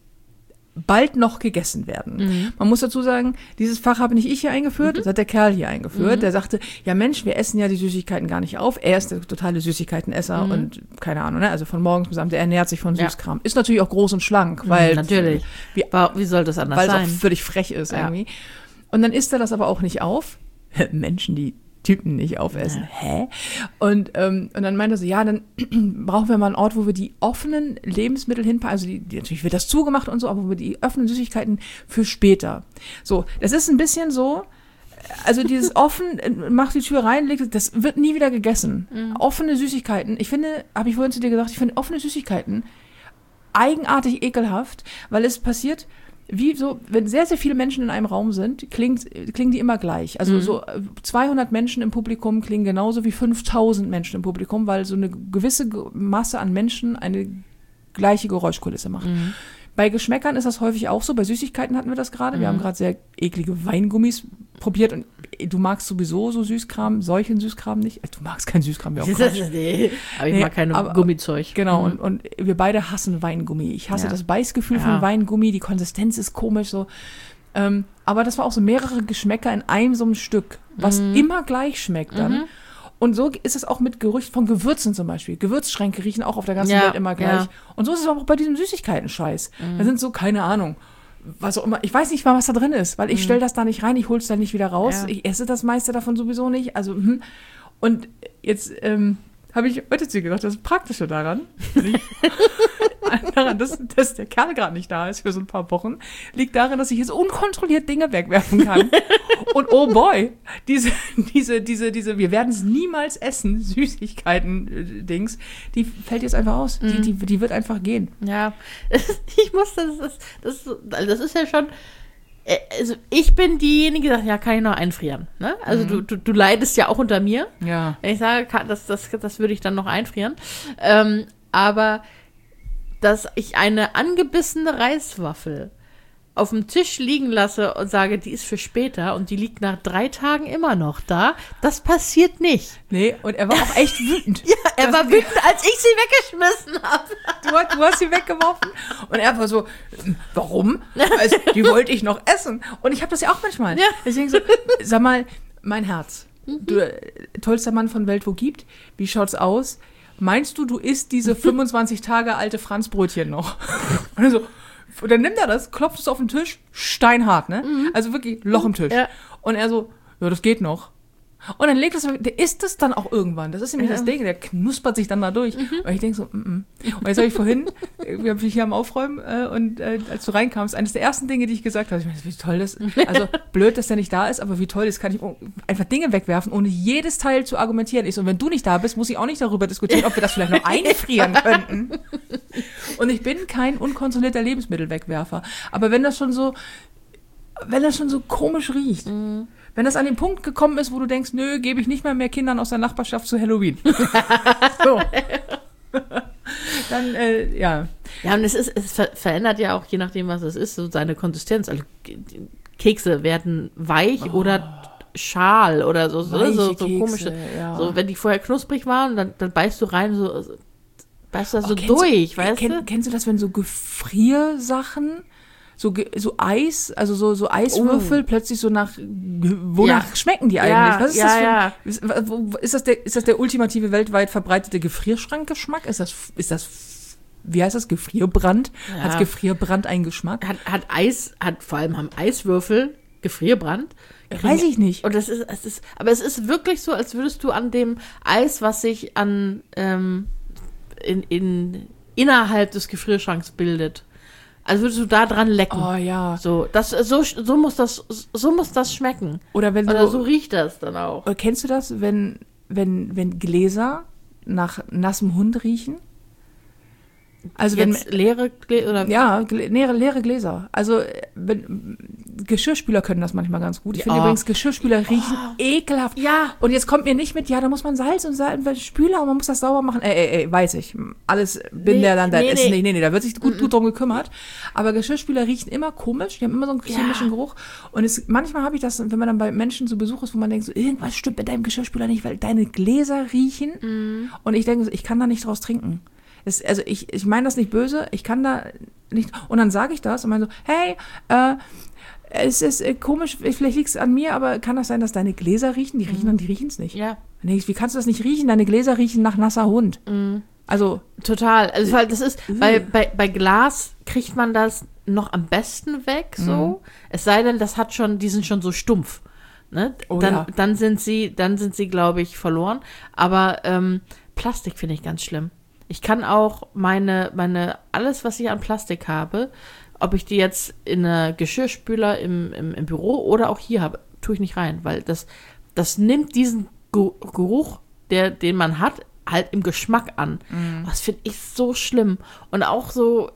bald noch gegessen werden. Mhm. Man muss dazu sagen, dieses Fach habe nicht ich hier eingeführt, das hat der Kerl hier eingeführt. Der sagte, ja Mensch, wir essen ja die Süßigkeiten gar nicht auf. Er ist der totale Süßigkeitenesser und keine Ahnung, ne? Also von morgens bis abends, er ernährt sich von Süßkram. Ist natürlich auch groß und schlank, weil... Natürlich. Wie soll das anders sein? Weil es auch völlig frech ist irgendwie. Und dann isst er das aber auch nicht auf. Menschen, die Typen nicht aufessen. Ja. Hä? Und dann meinte er so, ja, dann brauchen wir mal einen Ort, wo wir die offenen Lebensmittel hinpacken. Also natürlich wird das zugemacht und so, aber wo wir die offenen Süßigkeiten für später. So, das ist ein bisschen so, also dieses offen, mach die Tür rein, das wird nie wieder gegessen. Mhm. Offene Süßigkeiten, ich finde, habe ich vorhin zu dir gesagt, ich finde offene Süßigkeiten eigenartig ekelhaft, weil es passiert... Wie so, wenn sehr, sehr viele Menschen in einem Raum sind, klingen die immer gleich. Also so 200 Menschen im Publikum klingen genauso wie 5000 Menschen im Publikum, weil so eine gewisse Masse an Menschen eine gleiche Geräuschkulisse macht. Mhm. Bei Geschmäckern ist das häufig auch so. Bei Süßigkeiten hatten wir das gerade. Wir haben gerade sehr eklige Weingummis probiert und du magst sowieso so Süßkram, solchen Süßkram nicht. Du magst keinen Süßkram, aber ich mag keine Gummizeug. Genau, und wir beide hassen Weingummi. Ich hasse das Beißgefühl von Weingummi, die Konsistenz ist komisch so. Aber das war auch so mehrere Geschmäcker in einem so einem Stück, was immer gleich schmeckt dann. Und so ist es auch mit Gerüchen von Gewürzen zum Beispiel. Gewürzschränke riechen auch auf der ganzen Welt immer gleich. Ja. Und so ist es auch bei diesem Süßigkeiten-Scheiß. Da sind so, keine Ahnung, was auch immer. Ich weiß nicht mal, was da drin ist, weil ich stelle das da nicht rein, ich hole es da nicht wieder raus. Ja. Ich esse das meiste davon sowieso nicht. Also, Und jetzt habe ich heute zu dir gedacht, das Praktische daran. daran, dass der Kerl gerade nicht da ist für so ein paar Wochen, liegt darin, dass ich jetzt unkontrolliert Dinge wegwerfen kann. Und oh boy, diese, wir werden es niemals essen, Süßigkeiten-Dings, die fällt jetzt einfach aus. Die wird einfach gehen. Ja, ich muss das ist ja schon, also ich bin diejenige, die sagt, ja, kann ich noch einfrieren. Ne? Also du leidest ja auch unter mir. Ja. Wenn ich sage, das würde ich dann noch einfrieren. Aber dass ich eine angebissene Reiswaffel auf dem Tisch liegen lasse und sage, die ist für später und die liegt nach 3 Tagen immer noch da, das passiert nicht. Nee, und er war auch echt wütend. Ja, er war wütend, als ich sie weggeschmissen habe. Du hast sie weggeworfen und er war so, warum? Also, die wollte ich noch essen. Und ich habe das ja auch manchmal. Ja. Deswegen so, sag mal, mein Herz, du tollster Mann von Welt, wo gibt, wie schaut's aus? Meinst du isst diese 25 Tage alte Franzbrötchen noch? Und dann nimmt er das, klopft es auf den Tisch, steinhart, ne? Also wirklich Loch im Tisch. Ja. Und er so, ja, das geht noch. Und dann legt es, der isst es dann auch irgendwann. Das ist nämlich das Ding, der knuspert sich dann da durch. Und ich denke so, Und jetzt habe ich vorhin, wir haben hier am Aufräumen und als du reinkamst, eines der ersten Dinge, die ich gesagt habe, ich meine, wie toll das ist. Also blöd, dass der nicht da ist, aber wie toll das kann ich einfach Dinge wegwerfen, ohne jedes Teil zu argumentieren. Ich so, und wenn du nicht da bist, muss ich auch nicht darüber diskutieren, ob wir das vielleicht noch einfrieren könnten. Und ich bin kein unkontrollierter Lebensmittelwegwerfer. Aber wenn das schon so komisch riecht, wenn das an den Punkt gekommen ist, wo du denkst, nö, gebe ich nicht mal mehr Kindern aus der Nachbarschaft zu Halloween. So. Dann, ja. Ja, und es verändert ja auch, je nachdem, was es ist, so seine Konsistenz. Also Kekse werden weich oder schal oder so Kekse, komische. Ja. So, wenn die vorher knusprig waren, dann beißt du rein, beißt du da so durch, weißt du? Kennst du das, wenn so Gefriersachen, so Eis, also so Eiswürfel plötzlich so wonach schmecken die eigentlich? Was ist das ist das der ultimative weltweit verbreitete Gefrierschrankgeschmack? Ist das wie heißt das? Gefrierbrand? Ja. Hat Gefrierbrand einen Geschmack? Vor allem haben Eiswürfel Gefrierbrand. Weiß ich nicht. Und aber es ist wirklich so, als würdest du an dem Eis, was sich innerhalb des Gefrierschranks bildet, also würdest du da dran lecken. Oh ja. So muss das schmecken. Oder so riecht das dann auch. Kennst du das, wenn Gläser nach nassem Hund riechen? Also jetzt leere Gläser oder? Ja, leere Gläser. Also Geschirrspüler können das manchmal ganz gut. Ich finde übrigens, Geschirrspüler riechen ekelhaft. Ja. Und jetzt kommt mir nicht mit, ja, da muss man Salz und Spüler und man muss das sauber machen. Weiß ich. Alles da wird sich gut drum gekümmert. Aber Geschirrspüler riechen immer komisch. Die haben immer so einen chemischen Geruch. Und manchmal habe ich das, wenn man dann bei Menschen zu Besuch ist, wo man denkt, so, irgendwas stimmt mit deinem Geschirrspüler nicht, weil deine Gläser riechen. Und ich denke, ich kann da nicht draus trinken. Also ich meine das nicht böse, ich kann da nicht. Und dann sage ich das und meine so, hey, es ist komisch, vielleicht liegt es an mir, aber kann das sein, dass deine Gläser riechen? Die riechen und die riechen es nicht. Ja. Wie kannst du das nicht riechen? Deine Gläser riechen nach nasser Hund. Also total. Also das ist, weil bei Glas kriegt man das noch am besten weg, so. Es sei denn, die sind schon so stumpf. Ne? Dann sind sie, glaube ich, verloren. Aber Plastik finde ich ganz schlimm. Ich kann auch alles, was ich an Plastik habe, ob ich die jetzt in einer Geschirrspüler im Büro oder auch hier habe, tue ich nicht rein, weil das nimmt diesen Geruch, den man hat, halt im Geschmack an. Das finde ich so schlimm. Und auch so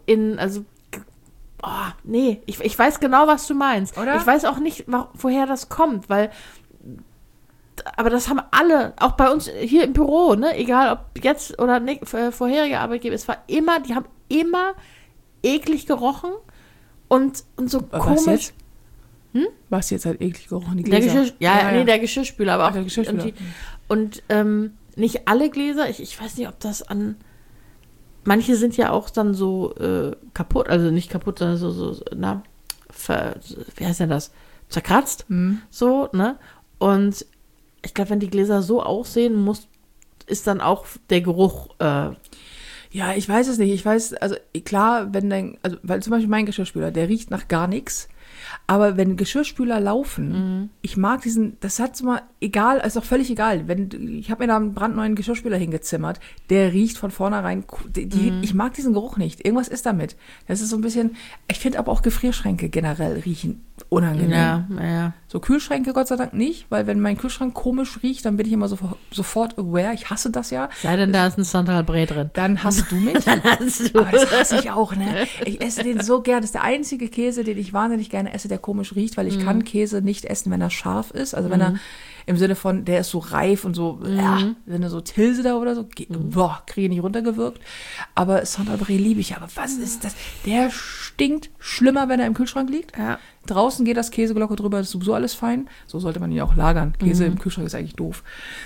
ich weiß genau, was du meinst. Oder? Ich weiß auch nicht, woher das kommt, aber das haben alle, auch bei uns hier im Büro, ne, egal ob jetzt oder vorherige Arbeitgeber, die haben immer eklig gerochen und so komisch. Jetzt? Was jetzt halt eklig gerochen? Die Gläser? Der Geschirrspüler, aber auch der Geschirrspüler. Und nicht alle Gläser, ich weiß nicht, ob das manche sind ja auch dann so kaputt, also nicht kaputt, sondern wie heißt denn das? Zerkratzt, so, ne, und ich glaube, wenn die Gläser so aussehen, ist dann auch der Geruch. Ja, ich weiß es nicht. Ich weiß, also klar, weil zum Beispiel mein Geschirrspüler, der riecht nach gar nichts. Aber wenn Geschirrspüler laufen, ich mag das hat mal, egal, ist auch völlig egal. Ich habe mir da einen brandneuen Geschirrspüler hingezimmert, der riecht von vornherein, ich mag diesen Geruch nicht. Irgendwas ist damit. Das ist so ein bisschen, ich finde aber auch Gefrierschränke generell riechen unangenehm. Ja. So Kühlschränke Gott sei Dank nicht, weil wenn mein Kühlschrank komisch riecht, dann bin ich immer sofort aware. Ich hasse das ja. Sei denn, da ist ein Santal Bre drin. Dann hast du mich. Dann hast du. Aber das hasse ich auch, ne? Ich esse den so gern. Das ist der einzige Käse, den ich wahnsinnig gerne esse, der komisch riecht, weil ich kann Käse nicht essen, wenn er scharf ist. Also wenn er im Sinne von, der ist so reif und so, wenn er so Tilsiter oder so, kriege ich nicht runtergewirkt. Aber Santal Bre liebe ich. Aber was ist das? Der stinkt schlimmer, wenn er im Kühlschrank liegt. Ja. Draußen geht das Käseglocke drüber, das ist sowieso alles fein. So sollte man ihn auch lagern. Käse im Kühlschrank ist eigentlich doof.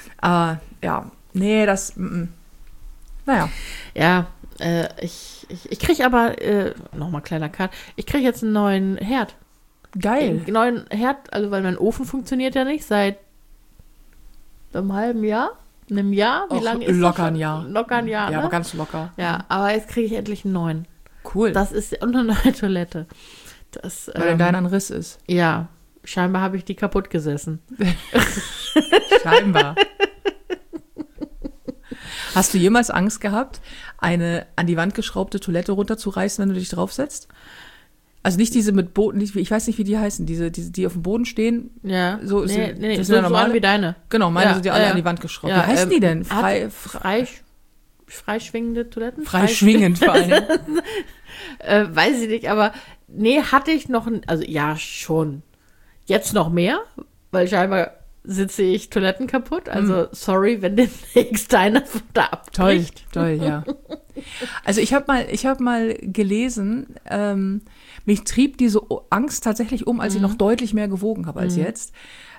Naja. Ja, ich kriege aber, nochmal kleiner Cut, ich kriege jetzt einen neuen Herd. Geil. Einen neuen Herd, also weil mein Ofen funktioniert ja nicht seit einem halben Jahr. Einem Jahr? Wie lange ist locker das? Ein Jahr. Locker ein Jahr, Ja, ne? aber ganz locker. Ja, aber jetzt kriege ich endlich einen neuen. Cool. Und eine neue Toilette. Weil in deiner ein Riss ist. Ja, scheinbar habe ich die kaputt gesessen. Scheinbar. Hast du jemals Angst gehabt, eine an die Wand geschraubte Toilette runterzureißen, wenn du dich draufsetzt? Also nicht diese mit Boden, ich weiß nicht, wie die heißen, diese, die auf dem Boden stehen. Ja, so, nee, das so sind ja normale, wie deine. Genau, meine sind ja alle ja. an die Wand geschraubt. Ja, wie heißen die denn? Freischwingende Toiletten? Freischwingend vor allem. Weiß ich nicht, aber nee, hatte ich noch, also ja, schon. Jetzt noch mehr, weil scheinbar sitze ich Toiletten kaputt. Also sorry, wenn demnächst einer da abbricht. Toll, ja. Also ich habe mal gelesen, mich trieb diese Angst tatsächlich als ich noch deutlich mehr gewogen habe als jetzt.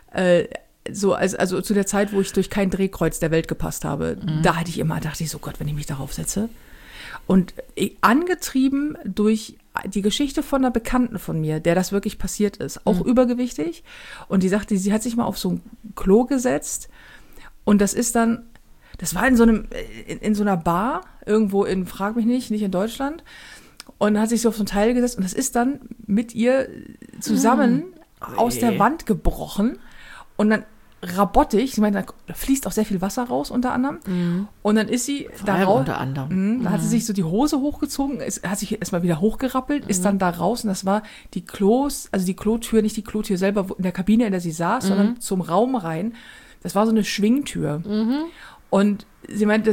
Also zu der Zeit, wo ich durch kein Drehkreuz der Welt gepasst habe, dachte ich so, Gott, wenn ich mich darauf setze. Und angetrieben durch die Geschichte von einer Bekannten von mir, der das wirklich passiert ist, auch übergewichtig. Und die sagte, sie hat sich mal auf so ein Klo gesetzt und das war in so einer Bar, irgendwo frag mich nicht in Deutschland. Und hat sich so auf so ein Teil gesetzt und das ist dann mit ihr zusammen aus der Wand gebrochen. Und dann rabottig, ich meine, da fließt auch sehr viel Wasser raus unter anderem. Und dann ist sie da raus. Unter anderem. Da hat sie sich so die Hose hochgezogen, hat sich erstmal wieder hochgerappelt, ist dann da raus und das war die Klotür, nicht die Klotür selber in der Kabine, in der sie saß, sondern zum Raum rein. Das war so eine Schwingtür. Und sie meint,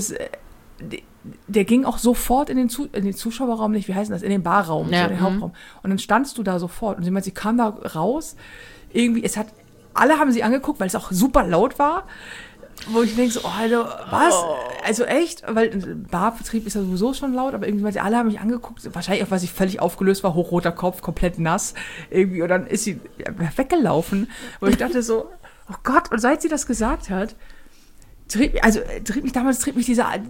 der ging auch sofort in den Zuschauerraum, nicht, wie heißt das, in den Barraum, so den Hauptraum. Und dann standst du da sofort und sie meint, sie kam da raus, irgendwie, alle haben sie angeguckt, weil es auch super laut war, wo ich denke so, Alter, was? Also echt? Weil Barbetrieb ist ja sowieso schon laut, aber irgendwie, alle haben mich angeguckt, wahrscheinlich auch, weil sie völlig aufgelöst war, hochroter Kopf, komplett nass, irgendwie, und dann ist sie weggelaufen, wo ich dachte so, oh Gott, und seit sie das gesagt hat, trieb mich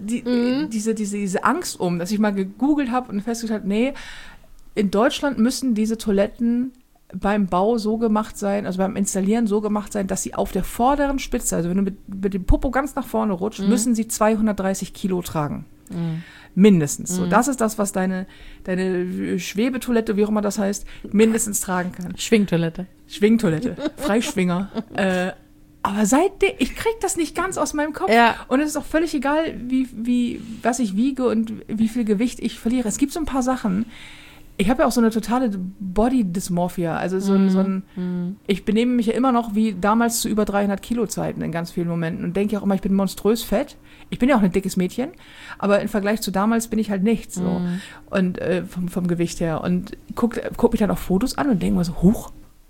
diese Angst um, dass ich mal gegoogelt habe und festgestellt habe, nee, in Deutschland müssen diese Toiletten beim Bau so gemacht sein, also beim Installieren so gemacht sein, dass sie auf der vorderen Spitze, also wenn du mit dem Popo ganz nach vorne rutscht, müssen sie 230 Kilo tragen. Mindestens. So, das ist das, was deine Schwebetoilette, wie auch immer das heißt, mindestens tragen kann. Schwingtoilette. Freischwinger. Aber seitdem, ich krieg das nicht ganz aus meinem Kopf. Ja. Und es ist auch völlig egal, was ich wiege und wie viel Gewicht ich verliere. Es gibt so ein paar Sachen. Ich habe ja auch so eine totale Body-Dysmorphia. Also ich benehme mich ja immer noch wie damals zu über 300 Kilo Zeiten in ganz vielen Momenten und denke auch immer, ich bin monströs fett. Ich bin ja auch ein dickes Mädchen, aber im Vergleich zu damals bin ich halt nichts so. Und vom Gewicht her. Und guck mich dann auf Fotos an und denke mir so, huch,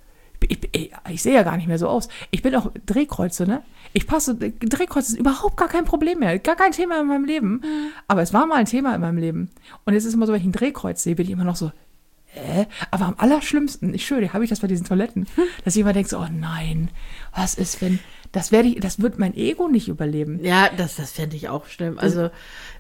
ich sehe ja gar nicht mehr so aus. Ich bin auch Drehkreuze, ne? Drehkreuze ist überhaupt gar kein Problem mehr. Gar kein Thema in meinem Leben. Aber es war mal ein Thema in meinem Leben. Und jetzt ist immer so, wenn ich ein Drehkreuz sehe, bin ich immer noch so, Aber am allerschlimmsten, ich schwöre, habe ich das bei diesen Toiletten, dass jemand denkt so, oh nein, was ist, wenn, das wird mein Ego nicht überleben. Ja, das fände ich auch schlimm. Also,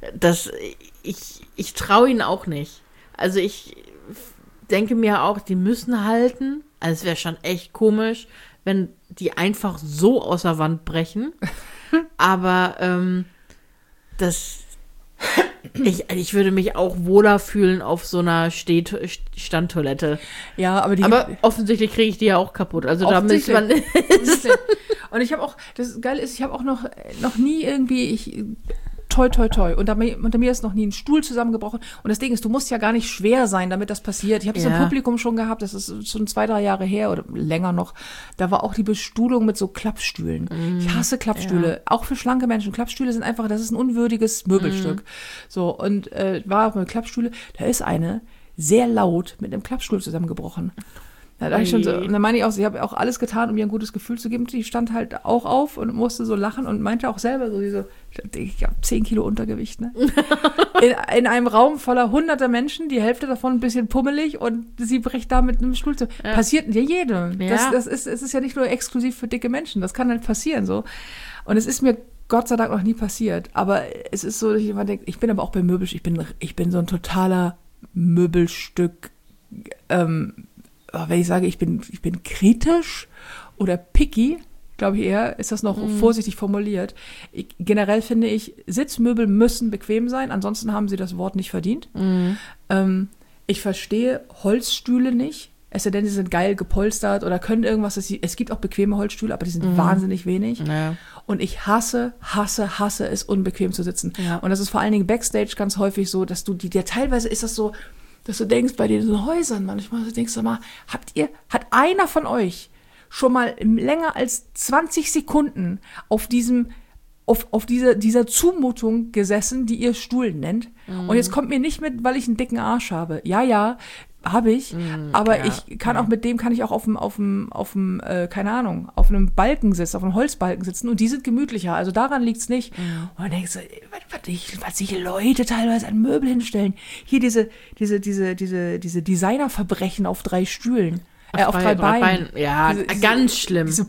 ich traue ihnen auch nicht. Also ich denke mir auch, die müssen halten. Also es wäre schon echt komisch, wenn die einfach so aus der Wand brechen. Aber Ich würde mich auch wohler fühlen auf so einer Standtoilette. Ja, aber offensichtlich kriege ich die ja auch kaputt. Also da müsste man... Und ich habe auch, das Geile ist, ich habe auch noch nie irgendwie, toi, toi, toi. Unter mir ist noch nie ein Stuhl zusammengebrochen. Und das Ding ist, du musst ja gar nicht schwer sein, damit das passiert. Ich habe das im Publikum schon gehabt, das ist schon 2-3 Jahre her oder länger noch. Da war auch die Bestuhlung mit so Klappstühlen. Ich hasse Klappstühle, auch für schlanke Menschen. Klappstühle sind einfach, das ist ein unwürdiges Möbelstück. So, und war auch mit Klappstühle, da ist eine sehr laut mit einem Klappstuhl zusammengebrochen. Da dachte ich schon so, und dann meine ich auch, ich habe auch alles getan, um ihr ein gutes Gefühl zu geben. Die stand halt auch auf und musste so lachen und meinte auch selber so, ich habe 10 Kilo Untergewicht, ne? in einem Raum voller hunderter Menschen, die Hälfte davon ein bisschen pummelig und sie bricht da mit einem Stuhl zu. Ja. Passiert ja jedem. Ja. Es ist ja nicht nur exklusiv für dicke Menschen, das kann halt passieren so. Und es ist mir Gott sei Dank noch nie passiert. Aber es ist so, dass ich immer denke, ich bin aber auch bei Möbelstück, ich bin so ein totaler Möbelstück, wenn ich sage, ich bin kritisch oder picky, glaube ich eher, ist das noch vorsichtig formuliert. Generell finde ich, Sitzmöbel müssen bequem sein, ansonsten haben sie das Wort nicht verdient. Ich verstehe Holzstühle nicht, es sei denn, sie sind geil gepolstert oder können irgendwas. Es gibt auch bequeme Holzstühle, aber die sind wahnsinnig wenig. Ja. Und ich hasse es, unbequem zu sitzen. Ja. Und das ist vor allen Dingen Backstage ganz häufig so, dass teilweise ist das so, dass du denkst, bei diesen Häusern manchmal, du denkst mal, hat einer von euch schon mal länger als 20 Sekunden auf dieser Zumutung gesessen, die ihr Stuhl nennt? Und jetzt kommt mir nicht mit, weil ich einen dicken Arsch habe. Ja, habe ich, aber mit dem kann ich auch auf einem Balken sitzen, auf einem Holzbalken sitzen und die sind gemütlicher, also daran liegt's nicht. Und dann denkst du, was sich Leute teilweise an Möbel hinstellen. Hier diese Designerverbrechen auf 3 Stühlen. Auf 3 Beinen. Ja, ganz schlimm. Diese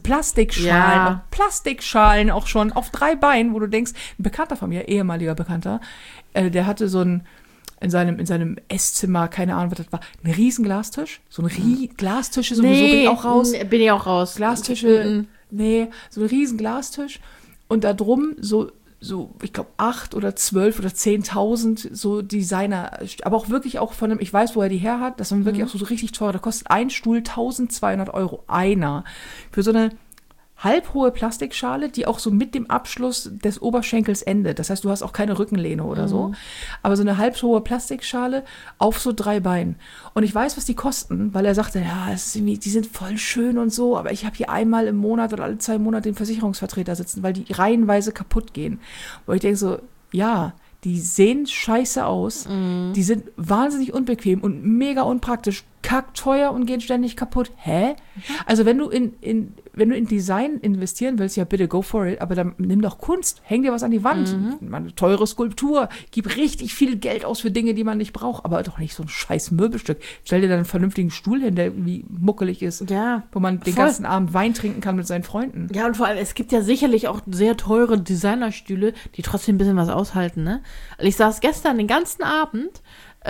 Plastikschalen auch schon auf 3 Beinen, wo du denkst, ein Bekannter von mir, ehemaliger Bekannter, der hatte so in seinem Esszimmer, keine Ahnung, was das war, ein riesen Glastisch. So ein Glastische sowieso bin ich auch raus. Bin ich auch raus. Glasstische, so ein riesen Glastisch. Und da drum so ich glaube 8 oder 12 oder 10.000 so Designer, aber auch wirklich auch von einem, ich weiß, wo er die her hat, das sind wirklich auch so richtig teuer. Da kostet ein Stuhl 1.200 €, einer. Für so eine halbhohe Plastikschale, die auch so mit dem Abschluss des Oberschenkels endet. Das heißt, du hast auch keine Rückenlehne oder so. Aber so eine halbhohe Plastikschale auf so 3 Beinen. Und ich weiß, was die kosten, weil er sagte, ja, es ist irgendwie, die sind voll schön und so, aber ich habe hier einmal im Monat oder alle 2 Monate den Versicherungsvertreter sitzen, weil die reihenweise kaputt gehen. Wo ich denke so, ja, die sehen scheiße aus, die sind wahnsinnig unbequem und mega unpraktisch, kackteuer und gehen ständig kaputt. Hä? Also wenn du in Design investieren willst, ja bitte go for it, aber dann nimm doch Kunst, häng dir was an die Wand, eine teure Skulptur, gib richtig viel Geld aus für Dinge, die man nicht braucht, aber doch nicht so ein scheiß Möbelstück. Stell dir dann einen vernünftigen Stuhl hin, der irgendwie muckelig ist, wo man den ganzen Abend Wein trinken kann mit seinen Freunden. Ja, und vor allem, es gibt ja sicherlich auch sehr teure Designerstühle, die trotzdem ein bisschen was aushalten, ne? Also ich saß gestern den ganzen Abend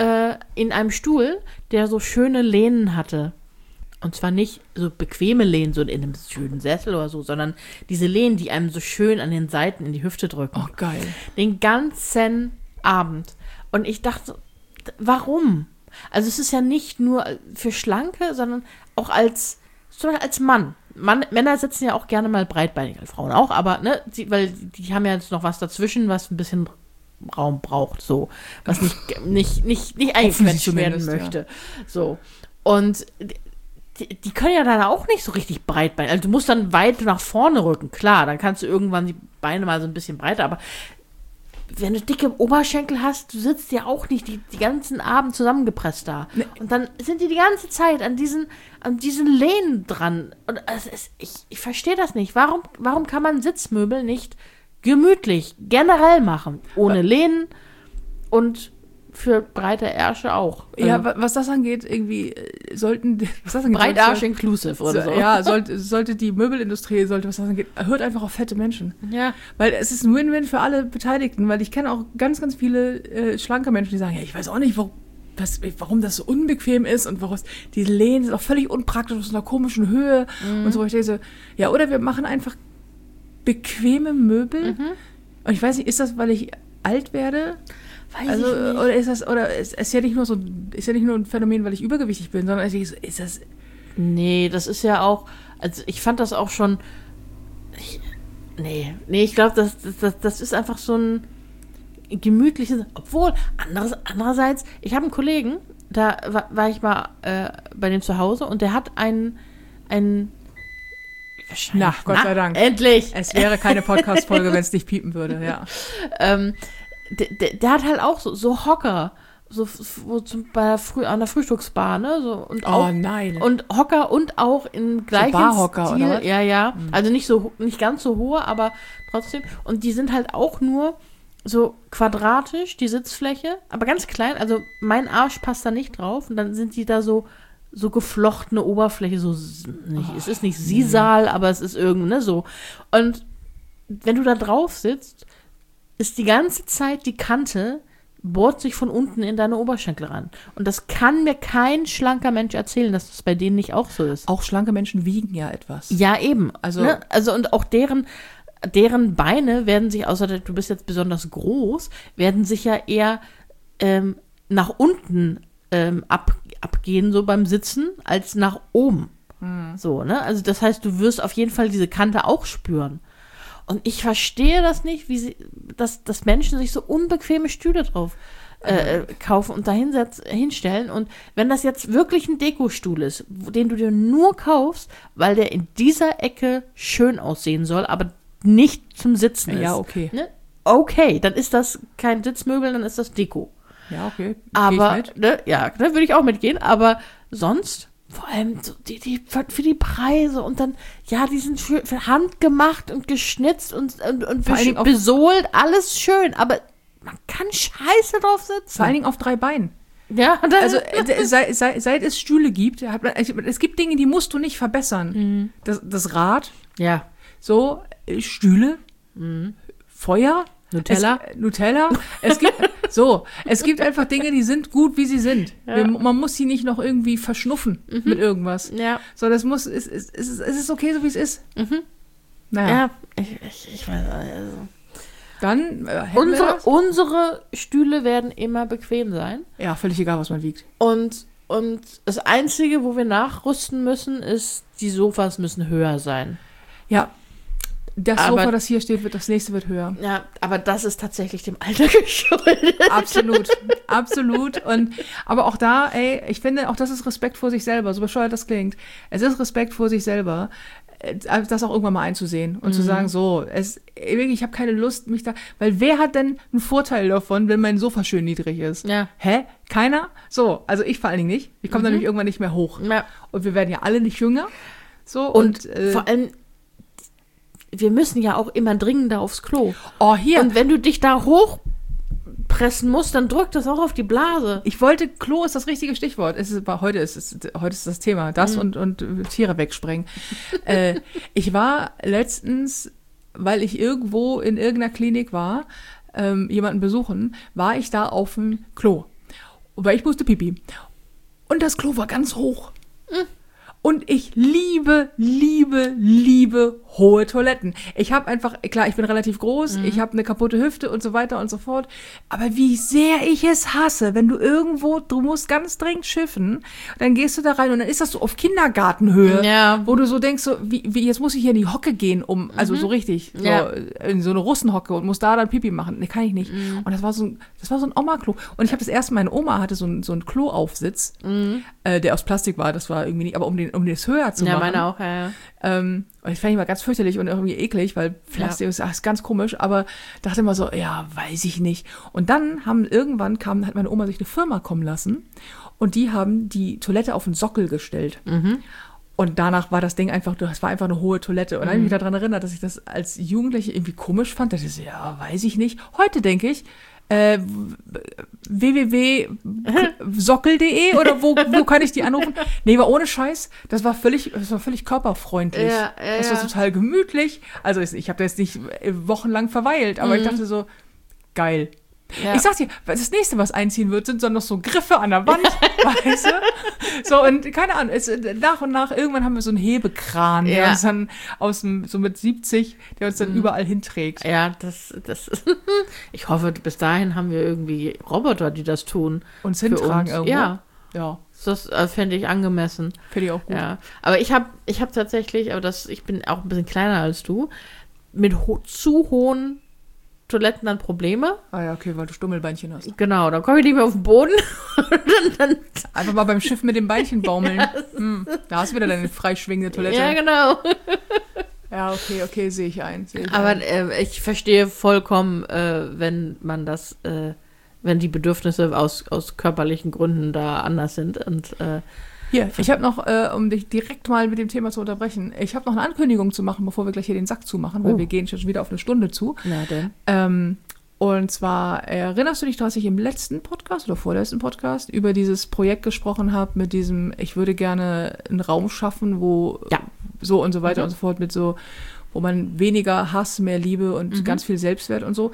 in einem Stuhl, der so schöne Lehnen hatte. Und zwar nicht so bequeme Lehnen, so in einem schönen Sessel oder so, sondern diese Lehnen, die einem so schön an den Seiten in die Hüfte drücken. Oh, geil. Den ganzen Abend. Und ich dachte, warum? Also es ist ja nicht nur für Schlanke, sondern auch zum Beispiel als Mann. Männer sitzen ja auch gerne mal breitbeinig, Frauen auch, aber ne, weil die haben ja jetzt noch was dazwischen, was ein bisschen Raum braucht, so, was nicht eingequetscht werden möchte. Ja. So. Und die können ja dann auch nicht so richtig breitbeinig. Also du musst dann weit nach vorne rücken, klar, dann kannst du irgendwann die Beine mal so ein bisschen breiter, aber wenn du dicke Oberschenkel hast, du sitzt ja auch nicht die ganzen Abend zusammengepresst da. Nee. Und dann sind die ganze Zeit an diesen Lehnen dran. Und ich verstehe das nicht. Warum kann man Sitzmöbel nicht gemütlich, generell machen, ohne Lehnen und für breite Ärsche auch. Ja, was das angeht, irgendwie Breitarsch inclusive oder so. Ja, sollte die Möbelindustrie, was das angeht, hört einfach auf fette Menschen. Ja. Weil es ist ein Win-Win für alle Beteiligten, weil ich kenne auch ganz, ganz viele schlanke Menschen, die sagen, ja, ich weiß auch nicht, warum das so unbequem ist und warum die Lehnen sind auch völlig unpraktisch aus einer komischen Höhe und so. Ich denke so, ja, oder wir machen einfach bequeme Möbel. Und ich weiß nicht, ist das, weil ich alt werde? Weiß ich nicht. Oder ist ja nicht nur ein Phänomen, weil ich übergewichtig bin, sondern ist das. Nee, das ist ja auch, also ich fand das auch schon, ich glaube, das ist einfach so ein gemütliches, obwohl, andererseits, ich habe einen Kollegen, da war ich mal bei dem zu Hause und der hat einen Na, Gott sei Dank. Endlich! Es wäre keine Podcast-Folge, wenn es nicht piepen würde, ja. Der hat halt auch so Hocker, so an der Frühstücksbar, ne? So, und auch, nein. Und Hocker und auch in gleichem Barhocker, Stil. oder was? Ja. Also nicht ganz so hohe, aber trotzdem. Und die sind halt auch nur so quadratisch, die Sitzfläche, aber ganz klein. Also mein Arsch passt da nicht drauf. Und dann sind die da so geflochtene Oberfläche, es ist nicht Sisal, aber es ist ne, so. Und wenn du da drauf sitzt, ist die ganze Zeit die Kante, bohrt sich von unten in deine Oberschenkel ran. Und das kann mir kein schlanker Mensch erzählen, dass das bei denen nicht auch so ist. Auch schlanke Menschen wiegen ja etwas. Ja, eben. Also und auch deren Beine werden sich, außer du bist jetzt besonders groß, werden sich ja eher nach unten abgehen, so beim Sitzen, als nach oben. So, ne? Also das heißt, du wirst auf jeden Fall diese Kante auch spüren. Und ich verstehe das nicht, dass Menschen sich so unbequeme Stühle drauf kaufen und da hinstellen. Und wenn das jetzt wirklich ein Dekostuhl ist, den du dir nur kaufst, weil der in dieser Ecke schön aussehen soll, aber nicht zum Sitzen ist. Ja, okay. Ne? Okay, dann ist das kein Sitzmöbel, dann ist das Deko. Ja, okay. Aber, da würde ich auch mitgehen, aber sonst, vor allem so die für die Preise und dann, ja, die sind für handgemacht und geschnitzt und besohlt, alles schön, aber man kann scheiße drauf sitzen. Vor allen Dingen auf 3 Beinen. Ja, also seit es Stühle gibt, es gibt Dinge, die musst du nicht verbessern. Das Rad, ja, so, Stühle, Feuer, Nutella. Es gibt einfach Dinge, die sind gut, wie sie sind. Ja. Man muss sie nicht noch irgendwie verschnuffen mit irgendwas. Ja. So, es ist okay, so wie es ist. Naja. Ja, ich weiß, also. Dann unsere Stühle werden immer bequem sein. Ja, völlig egal, was man wiegt. Und das Einzige, wo wir nachrüsten müssen, ist, die Sofas müssen höher sein. Ja. Das Sofa, das hier steht, das nächste wird höher. Ja, aber das ist tatsächlich dem Alter geschuldet. Absolut. Aber auch da, ich finde, auch das ist Respekt vor sich selber, so bescheuert das klingt. Es ist Respekt vor sich selber, das auch irgendwann mal einzusehen und zu sagen, so, ich habe keine Lust, mich da, weil wer hat denn einen Vorteil davon, wenn mein Sofa schön niedrig ist? Ja. Hä? Keiner? So, also ich vor allen Dingen nicht. Ich komme nämlich irgendwann nicht mehr hoch. Ja. Und wir werden ja alle nicht jünger. So, und vor allem, wir müssen ja auch immer dringender aufs Klo. Oh, hier. Und wenn du dich da hochpressen musst, dann drückt das auch auf die Blase. Klo ist das richtige Stichwort. Heute ist das Thema. Das und Tiere wegsprengen. Ich war letztens, weil ich irgendwo in irgendeiner Klinik war, jemanden besuchen, war ich da auf dem Klo. Weil ich musste Pipi. Und das Klo war ganz hoch. Und ich liebe hohe Toiletten. Ich habe einfach, klar, ich bin relativ groß, ich habe eine kaputte Hüfte und so weiter und so fort. Aber wie sehr ich es hasse, wenn du musst ganz dringend schiffen, dann gehst du da rein und dann ist das so auf Kindergartenhöhe, wo du so denkst, so, wie jetzt muss ich hier in die Hocke gehen, also so richtig, so, in so eine Russenhocke und muss da dann Pipi machen. Nee, kann ich nicht. Und das war so ein Oma-Klo. Und ich habe das erste, meine Oma hatte so einen Kloaufsitz, der aus Plastik war, das war irgendwie nicht, aber um das höher zu machen. Ja, meine auch, ja. Und ich fand ihn mal ganz fürchterlich und irgendwie eklig, weil Plastik ist ganz komisch, aber dachte immer so, ja, weiß ich nicht. Und dann hat meine Oma sich eine Firma kommen lassen und die haben die Toilette auf den Sockel gestellt. Und danach war das Ding das war einfach eine hohe Toilette. Und dann habe ich mich daran erinnert, dass ich das als Jugendliche irgendwie komisch fand. Da dachte ich so, ja, weiß ich nicht. Heute denke ich, www.sockel.de oder wo kann ich die anrufen? Nee, war ohne Scheiß. Das war völlig körperfreundlich. Das war total gemütlich. Also ich habe da jetzt nicht wochenlang verweilt, aber ich dachte so, geil. Ja. Ich sag dir, das nächste, was einziehen wird, sind dann noch so Griffe an der Wand, weißt du? So, und keine Ahnung, nach und nach, irgendwann haben wir so einen Hebekran, der uns dann so mit 70, der uns dann überall hinträgt. Ja, das ich hoffe, bis dahin haben wir irgendwie Roboter, die das tun. Uns hintragen irgendwo. Ja. Das fände ich angemessen. Finde ich auch gut. Ja. Aber ich hab tatsächlich, ich bin auch ein bisschen kleiner als du, mit zu hohen Toiletten dann Probleme. Ah ja, okay, weil du Stummelbeinchen hast. Genau, dann komme ich lieber auf den Boden. dann einfach mal beim Schiff mit dem Beinchen baumeln. Da hast du wieder deine freischwingende Toilette. Ja, genau. Ja, okay, sehe ich ein. Aber ich verstehe vollkommen, wenn man das, wenn die Bedürfnisse aus körperlichen Gründen da anders sind. Und hier, ich habe noch, um dich direkt mal mit dem Thema zu unterbrechen, ich habe noch eine Ankündigung zu machen, bevor wir gleich hier den Sack zumachen, weil wir gehen schon wieder auf eine Stunde zu. Na denn. Und zwar, erinnerst du dich, dass ich im letzten Podcast oder vorletzten Podcast über dieses Projekt gesprochen habe, mit diesem, ich würde gerne einen Raum schaffen, wo so und so weiter und so fort, mit so, wo man weniger Hass, mehr Liebe und ganz viel Selbstwert und so.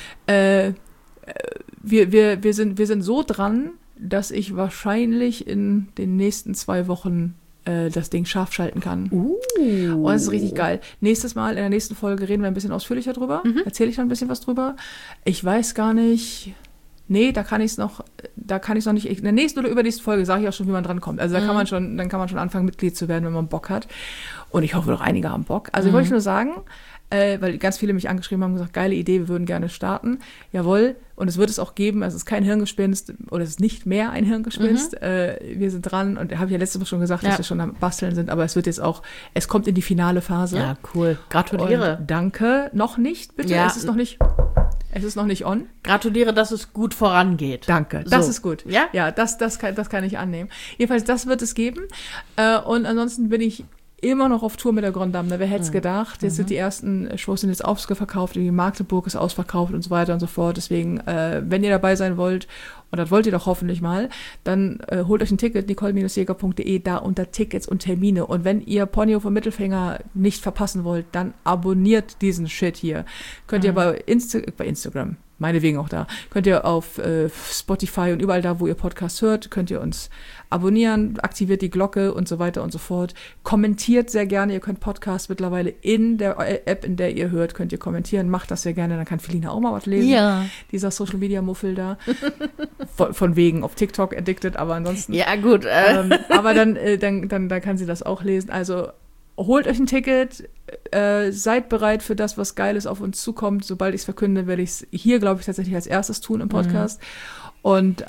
Wir sind so dran, dass ich wahrscheinlich in den nächsten 2 Wochen das Ding scharf schalten kann. Und das ist richtig geil. Nächstes Mal, in der nächsten Folge, reden wir ein bisschen ausführlicher drüber. Erzähle ich dann ein bisschen was drüber. Ich weiß gar nicht. Nee, da kann ich es noch nicht. In der nächsten oder übernächsten Folge sage ich auch schon, wie man dran kommt. Also da kann man schon anfangen, Mitglied zu werden, wenn man Bock hat. Und ich hoffe, doch einige haben Bock. Also ich wollte nur sagen, weil ganz viele mich angeschrieben haben und gesagt, geile Idee, wir würden gerne starten. Jawohl, und es wird es auch geben, also es ist kein Hirngespinst, oder es ist nicht mehr ein Hirngespinst. Wir sind dran, und habe ich ja letztes Mal schon gesagt, dass wir schon am Basteln sind, aber es wird jetzt auch, es kommt in die finale Phase. Ja, cool. Gratuliere. Und danke. Noch nicht, bitte. Ja. Es ist noch nicht on. Gratuliere, dass es gut vorangeht. Danke, das ist gut. Ja? Ja, das kann ich annehmen. Jedenfalls, das wird es geben. Und ansonsten bin ich immer noch auf Tour mit der Grand Dame. Wer hätte es gedacht? Jetzt sind die ersten Shows sind jetzt ausverkauft, die Magdeburg ist ausverkauft und so weiter und so fort. Deswegen, wenn ihr dabei sein wollt, und das wollt ihr doch hoffentlich mal, dann holt euch ein Ticket, nicole-jäger.de, da unter Tickets und Termine. Und wenn ihr Ponyhof und Mittelfinger nicht verpassen wollt, dann abonniert diesen Shit hier. Könnt ihr bei Instagram, meinetwegen auch da, könnt ihr auf Spotify und überall da, wo ihr Podcasts hört, könnt ihr uns abonnieren, aktiviert die Glocke und so weiter und so fort. Kommentiert sehr gerne, ihr könnt Podcasts mittlerweile in der App, in der ihr hört, könnt ihr kommentieren, macht das sehr gerne, dann kann Felina auch mal was lesen. Ja. Dieser Social-Media-Muffel da. Von wegen auf TikTok addicted, aber ansonsten. Ja, gut. Aber dann kann sie das auch lesen. Also holt euch ein Ticket, seid bereit für das, was Geiles auf uns zukommt. Sobald ich es verkünde, werde ich es hier, glaube ich, tatsächlich als erstes tun im Podcast. Und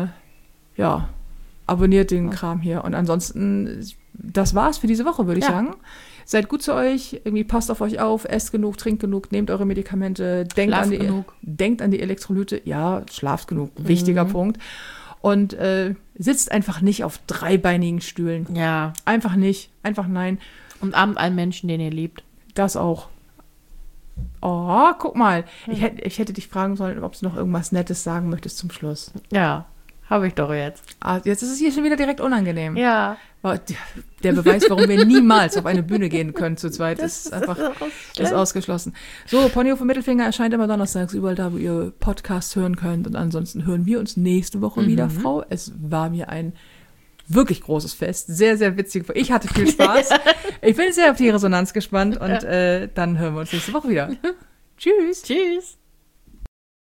abonniert den Kram hier. Und ansonsten, das war's für diese Woche, würde ich sagen. Seid gut zu euch, irgendwie passt auf euch auf, esst genug, trinkt genug, nehmt eure Medikamente, denkt an die Elektrolyte. Ja, schlaft genug, wichtiger Punkt. Und sitzt einfach nicht auf dreibeinigen Stühlen. Ja. Einfach nicht, einfach nein. Und abend einen Menschen, den ihr liebt. Das auch. Oh, guck mal. Ich hätte dich fragen sollen, ob du noch irgendwas Nettes sagen möchtest zum Schluss. Ja, habe ich doch jetzt. Jetzt ist es hier schon wieder direkt unangenehm. Ja. Der Beweis, warum wir niemals auf eine Bühne gehen können zu zweit, ist ausgeschlossen. So, Ponyhof und Mittelfinger erscheint immer donnerstags überall da, wo ihr Podcasts hören könnt. Und ansonsten hören wir uns nächste Woche wieder, Frau. Es war mir ein wirklich großes Fest. Sehr, sehr witzig. Ich hatte viel Spaß. Ich bin sehr auf die Resonanz gespannt und dann hören wir uns nächste Woche wieder. Tschüss. Tschüss.